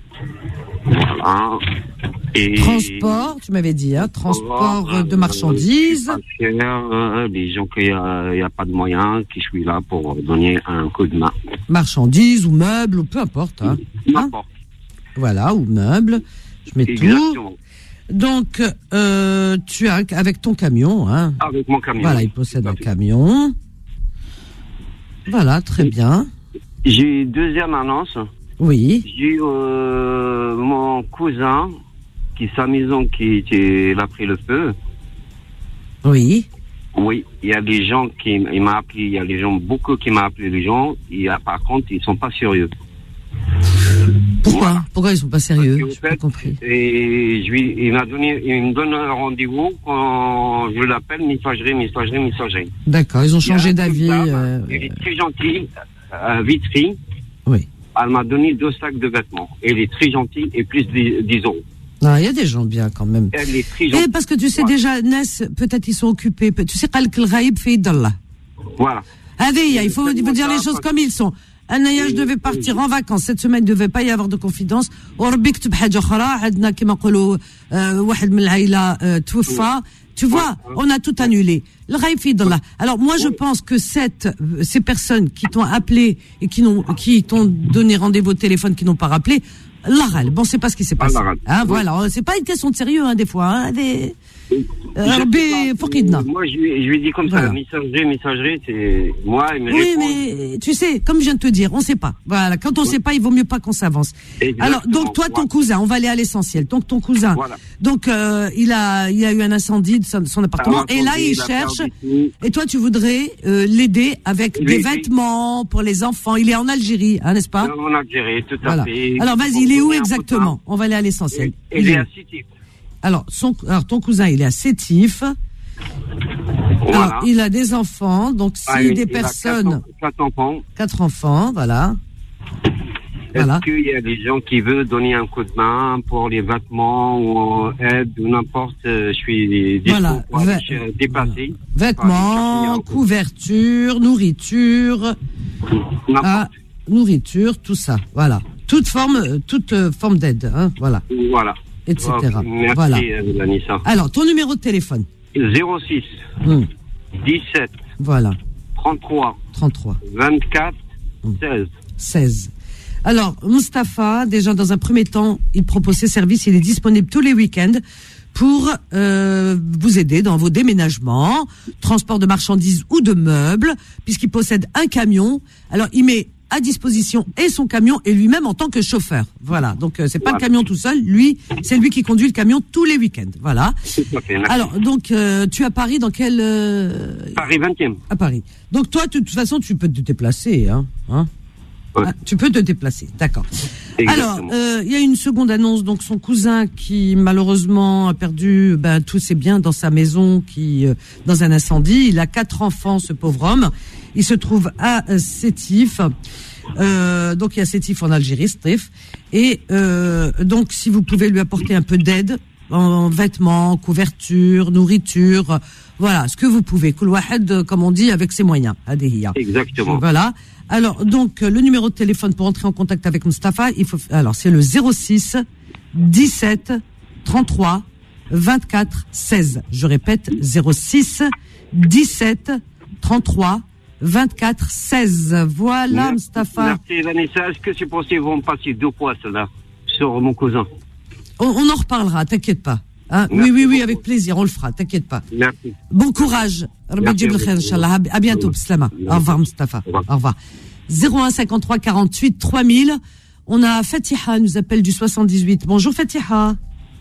[SPEAKER 4] Voilà. Et
[SPEAKER 2] transport, tu m'avais dit, hein, transport
[SPEAKER 4] Voilà,
[SPEAKER 2] de marchandises.
[SPEAKER 4] euh, pas cher, euh, les gens qui n'ont y a pas de moyens, qui suis là pour donner un coup de main.
[SPEAKER 2] Marchandises ou meubles, ou peu importe. Hein.
[SPEAKER 4] N'importe.
[SPEAKER 2] Voilà, ou meubles. Je mets tout.
[SPEAKER 4] Exactement.
[SPEAKER 2] Donc, euh, tu as avec ton camion, hein.
[SPEAKER 4] Avec mon camion.
[SPEAKER 2] Voilà, il possède
[SPEAKER 4] Tout à
[SPEAKER 2] un
[SPEAKER 4] fait.
[SPEAKER 2] camion. Voilà, très bien.
[SPEAKER 4] J'ai une deuxième annonce.
[SPEAKER 2] Oui,
[SPEAKER 4] J'ai euh, mon cousin qui sa maison qui, qui il a pris le feu.
[SPEAKER 2] oui.
[SPEAKER 4] Oui, il y a des gens qui il m'a appelé, il y a des gens beaucoup qui m'ont appelé les gens. Et euh, par contre, ils sont pas sérieux.
[SPEAKER 2] Pourquoi
[SPEAKER 4] Voilà.
[SPEAKER 2] Pourquoi ils sont pas sérieux?
[SPEAKER 4] Parce que,
[SPEAKER 2] Je
[SPEAKER 4] au
[SPEAKER 2] pas
[SPEAKER 4] fait,
[SPEAKER 2] compris.
[SPEAKER 4] Et je lui, il m'a donné, il me donne un rendez-vous quand je l'appelle, messagerie, messagerie, messagerie.
[SPEAKER 2] D'accord, ils ont
[SPEAKER 4] Il y a
[SPEAKER 2] changé
[SPEAKER 4] une
[SPEAKER 2] d'avis.
[SPEAKER 4] dame,
[SPEAKER 2] euh,
[SPEAKER 4] Elle est très gentille, euh, Vitry.
[SPEAKER 2] Oui.
[SPEAKER 4] Elle m'a donné deux sacs de vêtements. Elle est très gentille et plus de dix euros.
[SPEAKER 2] Non, il y a des gens bien quand même.
[SPEAKER 4] Elle est très
[SPEAKER 2] Et
[SPEAKER 4] gentille.
[SPEAKER 2] parce que tu sais
[SPEAKER 4] Voilà.
[SPEAKER 2] déjà, Ness, peut-être ils sont occupés. Tu sais, قال لك الغايب في يد الله.
[SPEAKER 4] Voilà.
[SPEAKER 2] هذه, il faut, il faut dire les choses comme ils sont. أنايا je devais partir en vacances cette semaine, il ne devait pas y avoir de confidence. وربي يكتب حاجة أخرى. عندنا كما نقولوا واحد من العائلة توفى. Tu vois, on a tout annulé. Le غايب في يد الله. Alors moi je pense que cette, ces personnes qui t'ont appelé et qui n'ont, qui t'ont donné rendez-vous au téléphone, qui n'ont pas rappelé, Allah غالب. Bon, c'est pas ce qui s'est passé.
[SPEAKER 4] Allah غالب.
[SPEAKER 2] Hein,
[SPEAKER 4] Oui.
[SPEAKER 2] voilà, c'est pas une question de sérieux hein, des fois. Hein, des...
[SPEAKER 4] Je
[SPEAKER 2] ربي
[SPEAKER 4] sais pas,
[SPEAKER 2] فقدنا.
[SPEAKER 4] Moi, je lui, je lui dis comme
[SPEAKER 2] Voilà.
[SPEAKER 4] ça, messagerie, messagerie, c'est moi, il me
[SPEAKER 2] Oui,
[SPEAKER 4] répond.
[SPEAKER 2] mais tu sais, comme je viens de te dire, on sait pas. Voilà, quand on sait pas, il vaut mieux pas qu'on s'avance.
[SPEAKER 4] Exactement.
[SPEAKER 2] Alors, donc toi, ton
[SPEAKER 4] Voilà.
[SPEAKER 2] cousin, on va aller à l'essentiel. Donc ton cousin,
[SPEAKER 4] Voilà.
[SPEAKER 2] donc euh, il a, il a eu un incendie de son, son appartement,
[SPEAKER 4] Alors,
[SPEAKER 2] et là il
[SPEAKER 4] a
[SPEAKER 2] cherche.
[SPEAKER 4] perdu tout.
[SPEAKER 2] Et toi, tu voudrais euh, l'aider avec
[SPEAKER 4] Oui,
[SPEAKER 2] des
[SPEAKER 4] oui.
[SPEAKER 2] vêtements pour les enfants. Il est en Algérie, hein, n'est-ce pas?
[SPEAKER 4] En Algérie, tout à
[SPEAKER 2] Voilà.
[SPEAKER 4] fait.
[SPEAKER 2] Alors vas-y,
[SPEAKER 4] Pour
[SPEAKER 2] il est où
[SPEAKER 4] donner un coup de
[SPEAKER 2] exactement?
[SPEAKER 4] main.
[SPEAKER 2] On va aller à l'essentiel.
[SPEAKER 4] Il
[SPEAKER 2] Il
[SPEAKER 4] est
[SPEAKER 2] est
[SPEAKER 4] à
[SPEAKER 2] où?
[SPEAKER 4] Sétif.
[SPEAKER 2] Alors, son, alors ton cousin, il est à Sétif.
[SPEAKER 4] Voilà.
[SPEAKER 2] Alors, il a des enfants, donc si
[SPEAKER 4] Ah, il-
[SPEAKER 2] des
[SPEAKER 4] il a
[SPEAKER 2] personnes,
[SPEAKER 4] Quatre, quatre enfants.
[SPEAKER 2] quatre enfants, voilà.
[SPEAKER 4] Est-ce
[SPEAKER 2] Voilà.
[SPEAKER 4] qu'il y a des gens qui veulent donner un coup de main pour les vêtements ou euh, aide ou n'importe, euh, je suis dispo
[SPEAKER 2] Voilà.
[SPEAKER 4] pour aller
[SPEAKER 2] Vê-
[SPEAKER 4] ch- dépasser.
[SPEAKER 2] Vêtements,
[SPEAKER 4] Aller chercher
[SPEAKER 2] couverture, nourriture,
[SPEAKER 4] un coup. N'importe.
[SPEAKER 2] ah, nourriture, tout ça, voilà. Toute forme, euh, toute euh, forme d'aide, hein, voilà,
[SPEAKER 4] Voilà.
[SPEAKER 2] et cetera.
[SPEAKER 4] Ok, merci,
[SPEAKER 2] Voilà.
[SPEAKER 4] euh, Vanessa.
[SPEAKER 2] Alors, ton numéro de téléphone,
[SPEAKER 4] zéro six,
[SPEAKER 2] Hum,
[SPEAKER 4] dix-sept,
[SPEAKER 2] voilà,
[SPEAKER 4] trente-trois,
[SPEAKER 2] trente-trois,
[SPEAKER 4] vingt-quatre,
[SPEAKER 2] Hum.
[SPEAKER 4] seize.
[SPEAKER 2] seize. Alors, Mustapha, déjà dans un premier temps, il propose ses services, il est disponible tous les week-ends pour euh, vous aider dans vos déménagements, transport de marchandises ou de meubles, puisqu'il possède un camion. Alors, il met à disposition et son camion et lui-même en tant que chauffeur. Voilà, donc euh, c'est pas voilà. le camion tout seul, lui, c'est lui qui conduit le camion tous les week-ends. Voilà.
[SPEAKER 4] Okay,
[SPEAKER 2] alors, donc, euh, tu es à Paris dans quel... Euh...
[SPEAKER 4] Paris vingtième.
[SPEAKER 2] À Paris. Donc toi, de toute façon, tu peux te déplacer, hein, hein ouais. ah, tu peux te déplacer, d'accord. Exactement. Alors, il euh, y a une seconde annonce, donc son cousin qui malheureusement a perdu ben, tous ses biens dans sa maison qui euh, dans un incendie. Il a quatre enfants, ce pauvre homme. Il se trouve à euh, Sétif. Euh, donc il y a Sétif en Algérie, Sétif. Et euh, donc si vous pouvez lui apporter un peu d'aide en vêtements, couverture, nourriture, voilà, ce que vous pouvez. Kul wahed, comme on dit, avec ses moyens. Adéhia.
[SPEAKER 4] Exactement.
[SPEAKER 2] Voilà. Alors, donc, le numéro de téléphone pour entrer en contact avec Mustapha, il faut, alors, c'est le zéro six dix-sept trente-trois vingt-quatre seize. Je répète, zéro six dix-sept trente-trois vingt-quatre seize. Voilà, merci, Mustapha.
[SPEAKER 4] Merci, Vanessa. Est-ce que c'est possible, vont me passer deux fois, cela, sur mon cousin?
[SPEAKER 2] On, on en reparlera, t'inquiète pas. Hein? Oui, oui, oui, avec plaisir, on le fera, t'inquiète pas.
[SPEAKER 4] Merci.
[SPEAKER 2] Bon courage. Merci. À bientôt, Bislama. Au revoir, Mustapha. Au revoir. zéro un cinquante-trois quarante-huit trois mille. On a Fatiha, nous appelle du soixante-dix-huit. Bonjour, Fatiha.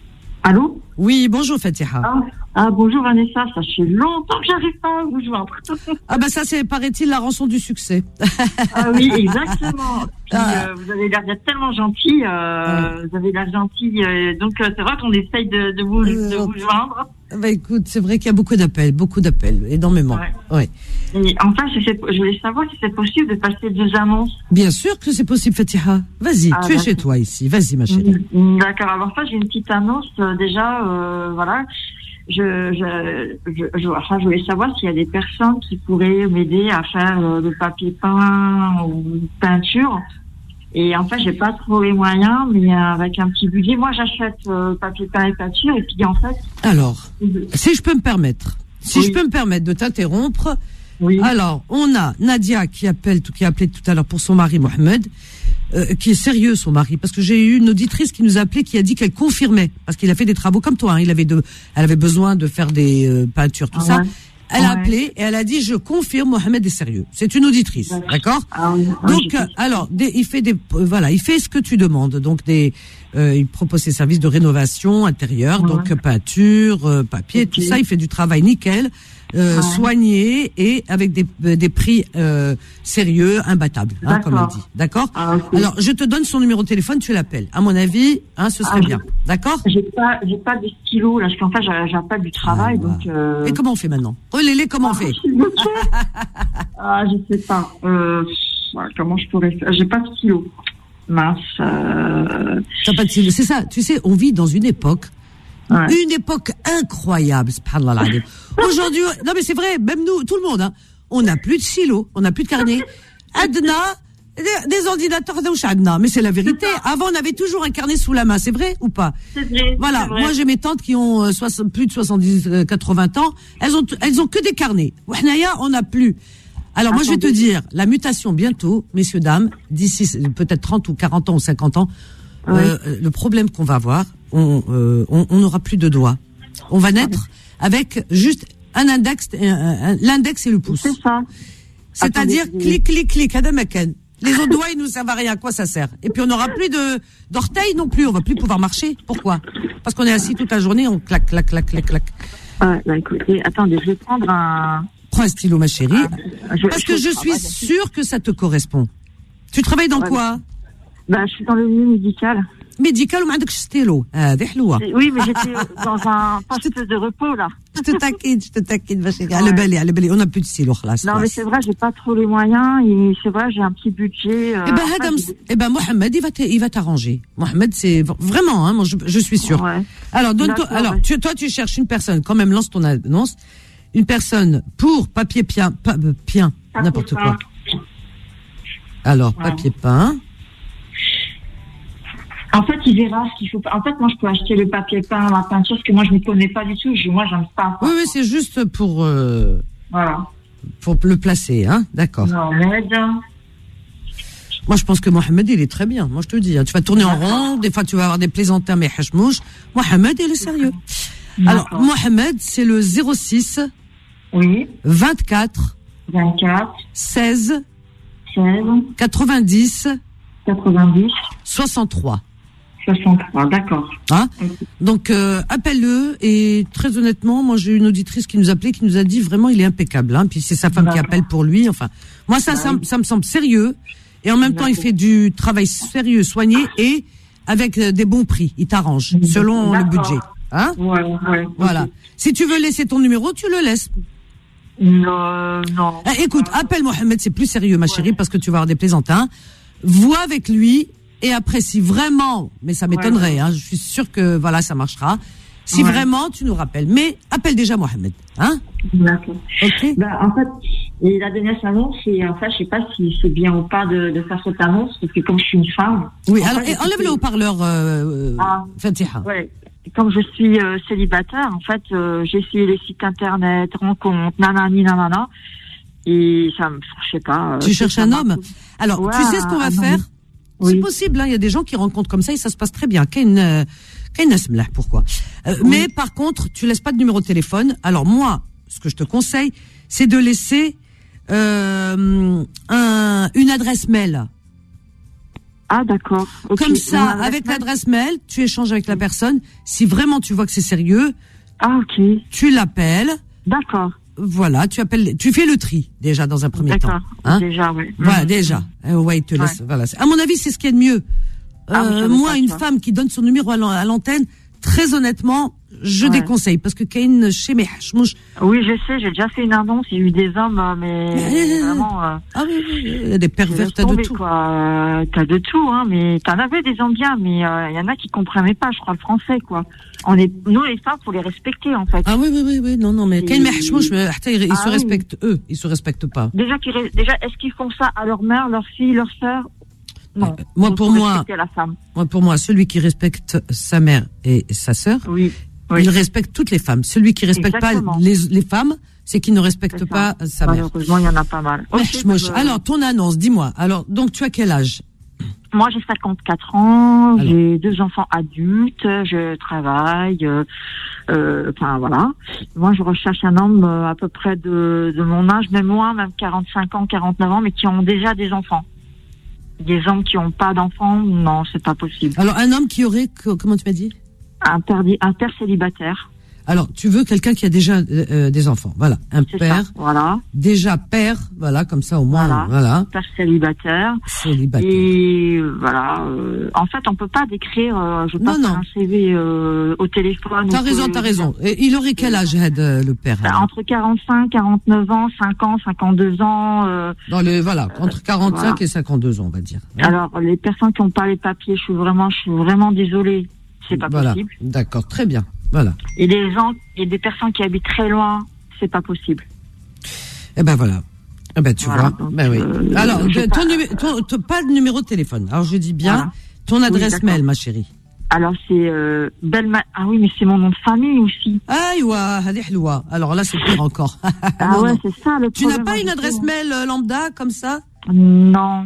[SPEAKER 7] Allô?
[SPEAKER 2] Oui, bonjour, Fatiha.
[SPEAKER 7] Ah, ah, bonjour, Vanessa. Ça fait longtemps que j'arrive pas à vous joindre.
[SPEAKER 2] Ah, bah, ça, c'est, paraît-il, la rançon du succès.
[SPEAKER 7] Ah oui, exactement. Puis, ah. euh, vous avez l'air d'être tellement gentil. Euh, ouais. Vous avez l'air gentil. Euh, donc, euh, c'est vrai qu'on essaye de, de, vous, euh, de vous joindre.
[SPEAKER 2] Bah, écoute, c'est vrai qu'il y a beaucoup d'appels, beaucoup d'appels, énormément. Ouais. Ouais.
[SPEAKER 7] Et enfin, si c'est, je voulais savoir si c'est possible de passer deux annonces.
[SPEAKER 2] Bien sûr que c'est possible, Fatiha. Vas-y, ah, tu es chez toi ici. Vas-y, ma chérie.
[SPEAKER 7] D'accord. Alors, ça, j'ai une petite annonce. Euh, déjà, euh, voilà. Je, je, je, je, enfin, je voulais savoir s'il y a des personnes qui pourraient m'aider à faire euh, le papier peint ou peinture. Et en fait, j'ai pas trop les moyens, mais avec un petit budget, moi, j'achète euh, papier peint et peinture. Et puis, en fait.
[SPEAKER 2] Alors, si je peux me permettre, si oui. je peux me permettre de t'interrompre. Oui. Alors, on a Nadia qui appelle, qui a appelé tout à l'heure pour son mari Mohamed, euh, qui est sérieux, son mari, parce que j'ai eu une auditrice qui nous a appelé, qui a dit qu'elle confirmait, parce qu'il a fait des travaux comme toi, hein, il avait de, elle avait besoin de faire des euh, peintures, tout ah, ça. Ouais. Elle ouais. a appelé et elle a dit, je confirme, Mohamed est sérieux. C'est une auditrice, ouais. d'accord ah, oui. Donc, euh, alors, des, il fait des, euh, voilà, il fait ce que tu demandes. Donc, des, euh, il propose ses services de rénovation intérieure, ouais. donc peinture, euh, papier, okay. tout ça. Il fait du travail nickel. Euh, ouais. soigné et avec des, des prix euh, sérieux, imbattables, hein, comme elle dit. D'accord ah, okay. Alors, je te donne son numéro de téléphone, tu l'appelles. À mon avis, hein, ce serait ah, bien. D'accord
[SPEAKER 7] J'ai pas, j'ai pas de stylo, là, parce qu'en fait, j'ai, j'ai pas du travail, ah, donc... Euh...
[SPEAKER 2] Et comment on fait maintenant Relais-les, comment
[SPEAKER 7] ah,
[SPEAKER 2] on fait
[SPEAKER 7] Ah, je sais pas. Euh, comment je pourrais faire J'ai pas de stylo. Mince. Euh...
[SPEAKER 2] T'as pas de stylo, c'est ça. Tu sais, on vit dans une époque Ouais. Une époque incroyable, subhanallah. Aujourd'hui, non mais c'est vrai, même nous, tout le monde, hein, on n'a plus de stylo, on n'a plus de carnet. Adna, des, des ordinateurs, mais c'est la vérité. Avant, on avait toujours un carnet sous la main, c'est vrai ou pas?
[SPEAKER 7] C'est vrai.
[SPEAKER 2] Voilà,
[SPEAKER 7] c'est vrai.
[SPEAKER 2] Moi j'ai mes tantes qui ont euh, soixante, plus de soixante-dix, quatre-vingts ans, elles ont, elles ont que des carnets. Wahnaya, on n'a plus. Alors moi, je vais te dire, la mutation bientôt, messieurs, dames, d'ici peut-être trente ou quarante ans ou cinquante ans, ouais. euh, le problème qu'on va avoir, on euh, on n'aura plus de doigts. On va naître avec juste un index, un, un, l'index et le pouce.
[SPEAKER 7] C'est ça.
[SPEAKER 2] C'est-à-dire Attendez, clic, clic, clic, adamaken. Les autres doigts, ils nous servent à rien. À quoi ça sert? Et puis on n'aura plus de d'orteils non plus. On va plus pouvoir marcher. Pourquoi? Parce qu'on est assis toute la journée, on clac, clac, clac, clac, clac.
[SPEAKER 7] Ah, bah écoutez, attendez, je vais prendre un.
[SPEAKER 2] Prends un stylo, ma chérie, ah, je, parce je, que je, je suis sûre que ça te correspond. Tu travailles dans ouais, quoi?
[SPEAKER 7] Bah, je suis dans le milieu médical.
[SPEAKER 2] Médical ou m'adek stylo? Ah, des hloua.
[SPEAKER 7] Oui, mais j'étais dans un poste de repos, là.
[SPEAKER 2] Je te taquine, je te taquine, ma chérie. Allez, belle, allez, belle. On n'a plus de stylo, là.
[SPEAKER 7] Non, mais c'est vrai, j'ai pas trop les moyens, et c'est vrai, j'ai un petit budget. Euh,
[SPEAKER 2] eh ben, Adam, eh ben, Mohamed, il va il va t'arranger. Mohamed, c'est vraiment, hein, moi, je, je suis sûre. Ouais. Alors, donne-toi, alors, ouais. tu, toi, tu cherches une personne, quand même, lance ton annonce. Une personne pour papier peint, pa, peint, n'importe quoi. Alors, ouais. papier peint.
[SPEAKER 7] En fait, il verra ce qu'il faut. En fait, moi, je peux acheter le papier peint, la peinture, parce que moi, je ne connais pas du tout. Je, moi, j'aime pas.
[SPEAKER 2] Oui, oui, c'est juste pour. Euh,
[SPEAKER 7] voilà.
[SPEAKER 2] Pour le placer, hein, d'accord.
[SPEAKER 7] Non, mais
[SPEAKER 2] Moi, je pense que Mohamed, il est très bien. Moi, je te dis, hein, tu vas tourner en rond, des fois, tu vas avoir des plaisantins, mais hachmouche. Mohamed, il est sérieux.
[SPEAKER 7] D'accord.
[SPEAKER 2] Alors, Mohamed, c'est le zéro six
[SPEAKER 7] Oui.
[SPEAKER 2] vingt-quatre
[SPEAKER 7] vingt-quatre
[SPEAKER 2] seize
[SPEAKER 7] seize
[SPEAKER 2] quatre-vingt-dix
[SPEAKER 7] quatre-vingt-dix
[SPEAKER 2] soixante-trois.
[SPEAKER 7] soixante-trois, d'accord.
[SPEAKER 2] Hein
[SPEAKER 7] Ok.
[SPEAKER 2] Donc, euh, appelle-le. Et très honnêtement, moi, j'ai une auditrice qui nous appelait, qui nous a dit vraiment, il est impeccable. Hein, puis c'est sa femme qui
[SPEAKER 7] D'accord.
[SPEAKER 2] appelle pour lui. Enfin, moi, ça, ça, ça me semble sérieux. Et en même temps, il
[SPEAKER 7] D'accord.
[SPEAKER 2] fait du travail sérieux, soigné et avec euh, des bons prix. Il t'arrange selon le
[SPEAKER 7] D'accord.
[SPEAKER 2] budget. Hein
[SPEAKER 7] Ouais, ouais.
[SPEAKER 2] Voilà.
[SPEAKER 7] ok.
[SPEAKER 2] Si tu veux laisser ton numéro, tu le laisses.
[SPEAKER 7] Non, non.
[SPEAKER 2] Ah, écoute, appelle Mohamed, c'est plus sérieux, ma chérie, parce que tu vas avoir des plaisantins. Vois avec lui, et après, si vraiment, mais ça m'étonnerait,
[SPEAKER 7] Ouais.
[SPEAKER 2] hein, je suis sûre que voilà, ça marchera. Si
[SPEAKER 7] Ouais.
[SPEAKER 2] vraiment, tu nous rappelles. Mais appelle déjà Mohamed, hein?
[SPEAKER 7] D'accord.
[SPEAKER 2] Ok.
[SPEAKER 7] Ben, en fait, et la dernière annonce, et en fait, je sais pas si c'est bien ou pas de, de faire cette annonce, parce que comme je suis une femme.
[SPEAKER 2] Oui,
[SPEAKER 7] en
[SPEAKER 2] alors,
[SPEAKER 7] fait,
[SPEAKER 2] et enlève
[SPEAKER 7] j'ai-
[SPEAKER 2] le haut-parleur, euh,
[SPEAKER 7] Ah.
[SPEAKER 2] Fatiha.
[SPEAKER 7] Ouais. Comme je suis euh, célibataire, en fait, euh, j'ai essayé les sites internet, rencontres, nanani, nanana, et ça me, je sais pas. euh,
[SPEAKER 2] Tu cherches
[SPEAKER 7] ça
[SPEAKER 2] un
[SPEAKER 7] m'a-
[SPEAKER 2] homme? Alors,
[SPEAKER 7] Ouais,
[SPEAKER 2] tu sais ce qu'on va
[SPEAKER 7] un
[SPEAKER 2] faire?
[SPEAKER 7] homme.
[SPEAKER 2] C'est
[SPEAKER 7] Oui.
[SPEAKER 2] possible, hein, il y a des gens qui rencontrent comme ça et ça se passe très bien. Kain, euh, Kain Asmlah, pourquoi? Euh,
[SPEAKER 7] Oui.
[SPEAKER 2] Mais par contre, tu laisses pas de numéro de téléphone. Alors moi, ce que je te conseille, c'est de laisser euh, un, une adresse mail.
[SPEAKER 7] Ah, d'accord. Ok.
[SPEAKER 2] Comme ça,
[SPEAKER 7] Mon adresse
[SPEAKER 2] avec
[SPEAKER 7] mail.
[SPEAKER 2] l'adresse mail, tu échanges avec la personne. Si vraiment tu vois que c'est sérieux,
[SPEAKER 7] Ah, ok.
[SPEAKER 2] tu l'appelles.
[SPEAKER 7] D'accord.
[SPEAKER 2] Voilà, tu appelles, tu fais le tri déjà dans un premier temps.
[SPEAKER 7] D'accord.
[SPEAKER 2] Hein
[SPEAKER 7] Déjà, oui.
[SPEAKER 2] Voilà,
[SPEAKER 7] Mhm.
[SPEAKER 2] déjà. Euh, ouais, il te
[SPEAKER 7] Ouais.
[SPEAKER 2] laisse. Voilà. À mon avis, c'est ce qu'il y a de mieux.
[SPEAKER 7] Ah,
[SPEAKER 2] Euh,
[SPEAKER 7] je savais
[SPEAKER 2] moi,
[SPEAKER 7] pas
[SPEAKER 2] une
[SPEAKER 7] ça.
[SPEAKER 2] femme qui donne son numéro à l'an- à l'antenne, très honnêtement, je
[SPEAKER 7] Ouais.
[SPEAKER 2] déconseille parce que Kain chez mes hachmouches.
[SPEAKER 7] Oui, je sais, j'ai déjà fait une annonce, il y a eu des hommes, euh, mais
[SPEAKER 2] Mais-
[SPEAKER 7] vraiment. Euh,
[SPEAKER 2] Ah oui, oui, il y a des pervers,
[SPEAKER 7] laisse
[SPEAKER 2] t'as de
[SPEAKER 7] tomber,
[SPEAKER 2] tout.
[SPEAKER 7] quoi. Euh, T'as de tout, hein, mais t'en avais des hommes bien, mais il euh, y en a qui comprenaient pas, je crois, le français, quoi. On est, nous, les femmes, faut les respecter, en fait.
[SPEAKER 2] Ah oui, oui, oui, oui, non, non, mais
[SPEAKER 7] Et-
[SPEAKER 2] Kain mes hachmouches, mais, attends, ils, ils
[SPEAKER 7] Ah
[SPEAKER 2] se
[SPEAKER 7] oui.
[SPEAKER 2] respectent, eux, ils se respectent pas.
[SPEAKER 7] Déjà, qu'ils ré- déjà, est-ce qu'ils font ça à leur mère, leur fille, leur sœur? Non.
[SPEAKER 2] Euh, moi,
[SPEAKER 7] Faut
[SPEAKER 2] pour moi-
[SPEAKER 7] respecter la femme.
[SPEAKER 2] Moi, pour moi, celui qui respecte sa mère et sa sœur,
[SPEAKER 7] Oui. Oui.
[SPEAKER 2] il respecte toutes les femmes. Celui qui respecte
[SPEAKER 7] Exactement.
[SPEAKER 2] pas les, les femmes, c'est qu'il ne respecte
[SPEAKER 7] C'est
[SPEAKER 2] pas
[SPEAKER 7] ça.
[SPEAKER 2] sa mère.
[SPEAKER 7] Malheureusement, il y en a pas mal. Ok,
[SPEAKER 2] Hachmouche.
[SPEAKER 7] euh,
[SPEAKER 2] Alors, ton annonce, dis-moi. Alors, donc, tu as quel âge?
[SPEAKER 7] Moi, j'ai cinquante-quatre ans,
[SPEAKER 2] Alors.
[SPEAKER 7] j'ai deux enfants adultes, je travaille, euh, euh, enfin voilà. Moi, je recherche un homme euh, à peu près de, de mon âge, même moi, même quarante-cinq ans, quarante-neuf ans, mais qui ont déjà des enfants. Des hommes qui n'ont pas d'enfants, non, c'est pas possible.
[SPEAKER 2] Alors, un homme qui aurait, que- comment tu m'as dit?
[SPEAKER 7] Un père, di- un père célibataire,
[SPEAKER 2] Alors, tu veux quelqu'un qui a déjà euh, euh, des enfants. Voilà. Un
[SPEAKER 7] c'est
[SPEAKER 2] père,
[SPEAKER 7] ça, voilà.
[SPEAKER 2] déjà père, voilà, comme ça au moins,
[SPEAKER 7] Voilà.
[SPEAKER 2] voilà,
[SPEAKER 7] Père célibataire.
[SPEAKER 2] célibataire.
[SPEAKER 7] Et euh, voilà. euh, en fait, on peut pas décrire, euh, je veux pas
[SPEAKER 2] Non,
[SPEAKER 7] faire
[SPEAKER 2] non.
[SPEAKER 7] un C V euh, au téléphone.
[SPEAKER 2] T'as
[SPEAKER 7] ou
[SPEAKER 2] raison,
[SPEAKER 7] que-
[SPEAKER 2] t'as raison. Et il aurait quel âge, Had, euh, le père?
[SPEAKER 7] Bah,
[SPEAKER 2] alors
[SPEAKER 7] entre quarante-cinq, quarante-neuf ans, cinq ans, cinquante-deux ans. euh,
[SPEAKER 2] Dans le, voilà, entre quarante-cinq
[SPEAKER 7] voilà.
[SPEAKER 2] et cinquante-deux ans, on va dire. Hein?
[SPEAKER 7] Alors, les personnes qui n'ont pas les papiers, je suis vraiment, je suis vraiment désolée. C'est pas
[SPEAKER 2] Voilà.
[SPEAKER 7] possible.
[SPEAKER 2] D'accord, très bien. Voilà.
[SPEAKER 7] Et les gens, et des personnes qui habitent très loin, c'est pas possible.
[SPEAKER 2] Eh ben voilà. Eh ben tu
[SPEAKER 7] Voilà,
[SPEAKER 2] vois.
[SPEAKER 7] donc,
[SPEAKER 2] Ben oui.
[SPEAKER 7] euh,
[SPEAKER 2] Alors,
[SPEAKER 7] je
[SPEAKER 2] de-
[SPEAKER 7] sais
[SPEAKER 2] ton,
[SPEAKER 7] pas.
[SPEAKER 2] numé- ton- ton- pas de numéro de téléphone. Alors je dis bien
[SPEAKER 7] Voilà.
[SPEAKER 2] ton adresse
[SPEAKER 7] d'accord.
[SPEAKER 2] mail, ma chérie.
[SPEAKER 7] Alors, c'est euh, Belma. Ah oui, mais c'est mon nom de famille aussi.
[SPEAKER 2] Aïwa, hadi hloua. Alors là, c'est pire encore.
[SPEAKER 7] Ah
[SPEAKER 2] Non,
[SPEAKER 7] ouais,
[SPEAKER 2] non.
[SPEAKER 7] c'est ça le
[SPEAKER 2] Tu n'as
[SPEAKER 7] problème.
[SPEAKER 2] pas une
[SPEAKER 7] moi,
[SPEAKER 2] adresse
[SPEAKER 7] je
[SPEAKER 2] mail euh, lambda comme ça?
[SPEAKER 7] trouve. Non.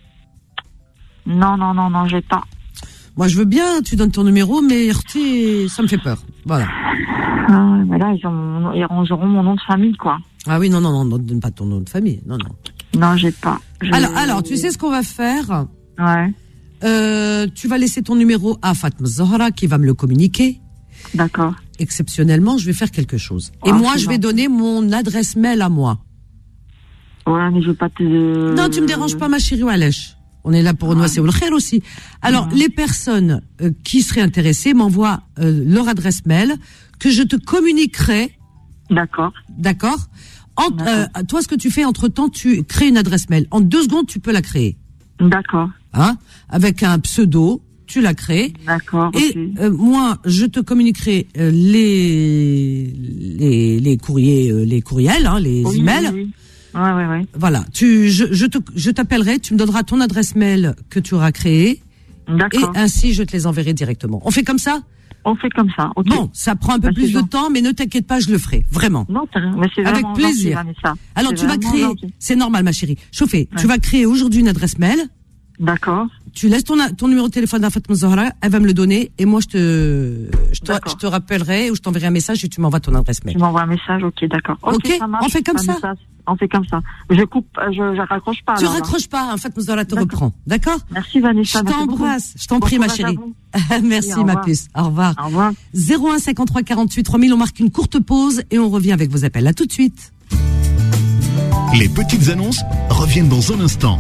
[SPEAKER 7] Non, non, non, non, j'ai pas.
[SPEAKER 2] Moi, je veux bien, tu donnes ton numéro, mais Hirti, ça me fait peur. Voilà.
[SPEAKER 7] Ah, mais là, ils, ont mon- ils auront mon nom de famille, quoi.
[SPEAKER 2] Ah oui, non, non, non, ne donne pas ton nom de famille. Non, non.
[SPEAKER 7] Non, j'ai pas. Je-
[SPEAKER 2] Alors, alors, tu sais ce qu'on va faire?
[SPEAKER 7] Ouais,
[SPEAKER 2] Euh, tu vas laisser ton numéro à Fatma Zahra qui va me le communiquer.
[SPEAKER 7] d'accord.
[SPEAKER 2] Exceptionnellement, je vais faire quelque chose. Et
[SPEAKER 7] Ah,
[SPEAKER 2] moi,
[SPEAKER 7] c'est
[SPEAKER 2] je vais
[SPEAKER 7] gentil.
[SPEAKER 2] donner mon adresse mail à moi.
[SPEAKER 7] Ouais, mais je veux pas te.
[SPEAKER 2] Non, tu me déranges pas, ma chérie Walèche. On est là pour nous, c'est le khair aussi. Alors, les personnes euh, qui seraient intéressées m'envoient euh, leur adresse mail que je te communiquerai,
[SPEAKER 7] D'accord.
[SPEAKER 2] d'accord? En-
[SPEAKER 7] D'accord.
[SPEAKER 2] euh, toi, ce que tu fais entre-temps, tu crées une adresse mail. En deux secondes, tu peux la créer.
[SPEAKER 7] D'accord.
[SPEAKER 2] Hein? Avec un pseudo, tu la crées.
[SPEAKER 7] D'accord.
[SPEAKER 2] Et
[SPEAKER 7] ok.
[SPEAKER 2] euh, moi, je te communiquerai euh, les, les les courriers, euh, les courriels, hein, les
[SPEAKER 7] Oui,
[SPEAKER 2] emails.
[SPEAKER 7] oui, oui. Ouais, ouais, ouais.
[SPEAKER 2] Voilà. Tu, je, je te, je t'appellerai. Tu me donneras ton adresse mail que tu auras créée, et
[SPEAKER 7] D'accord.
[SPEAKER 2] ainsi je te les enverrai directement. On fait comme ça?
[SPEAKER 7] On fait comme ça. Ok.
[SPEAKER 2] Bon, ça prend un peu
[SPEAKER 7] Bah,
[SPEAKER 2] plus
[SPEAKER 7] c'est
[SPEAKER 2] de
[SPEAKER 7] gentil.
[SPEAKER 2] temps, mais ne t'inquiète pas, je le ferai vraiment.
[SPEAKER 7] Non, t'as rien. Mais c'est
[SPEAKER 2] Avec
[SPEAKER 7] vraiment
[SPEAKER 2] plaisir.
[SPEAKER 7] gentil, Vanessa.
[SPEAKER 2] Alors
[SPEAKER 7] C'est
[SPEAKER 2] tu vas
[SPEAKER 7] vraiment
[SPEAKER 2] créer,
[SPEAKER 7] gentil.
[SPEAKER 2] c'est normal, ma chérie. Chauffez. Tu
[SPEAKER 7] Ouais.
[SPEAKER 2] vas créer aujourd'hui une adresse mail.
[SPEAKER 7] D'accord.
[SPEAKER 2] Tu laisses ton, ton numéro de téléphone à Fatma Zahra, elle va me le donner et moi je te, je te, je te rappellerai ou je t'enverrai un message et tu m'envoies ton adresse mail.
[SPEAKER 7] Tu m'envoies un message, ok, d'accord. Ok,
[SPEAKER 2] okay,
[SPEAKER 7] ça marche.
[SPEAKER 2] On fait comme ça.
[SPEAKER 7] Message. On fait comme ça. Je coupe, je, je raccroche pas.
[SPEAKER 2] Tu
[SPEAKER 7] alors,
[SPEAKER 2] raccroches pas, en fait, Zahra te reprend. D'accord?
[SPEAKER 7] Merci Vanessa.
[SPEAKER 2] Je t'embrasse. Je t'en prie, ma chérie. Merci,
[SPEAKER 7] oui,
[SPEAKER 2] ma puce. Au revoir.
[SPEAKER 7] Au revoir.
[SPEAKER 2] zéro un cinquante-trois quarante-huit trois mille, on marque une courte pause et on revient avec vos appels. À tout de suite.
[SPEAKER 1] Les petites annonces reviennent dans un instant.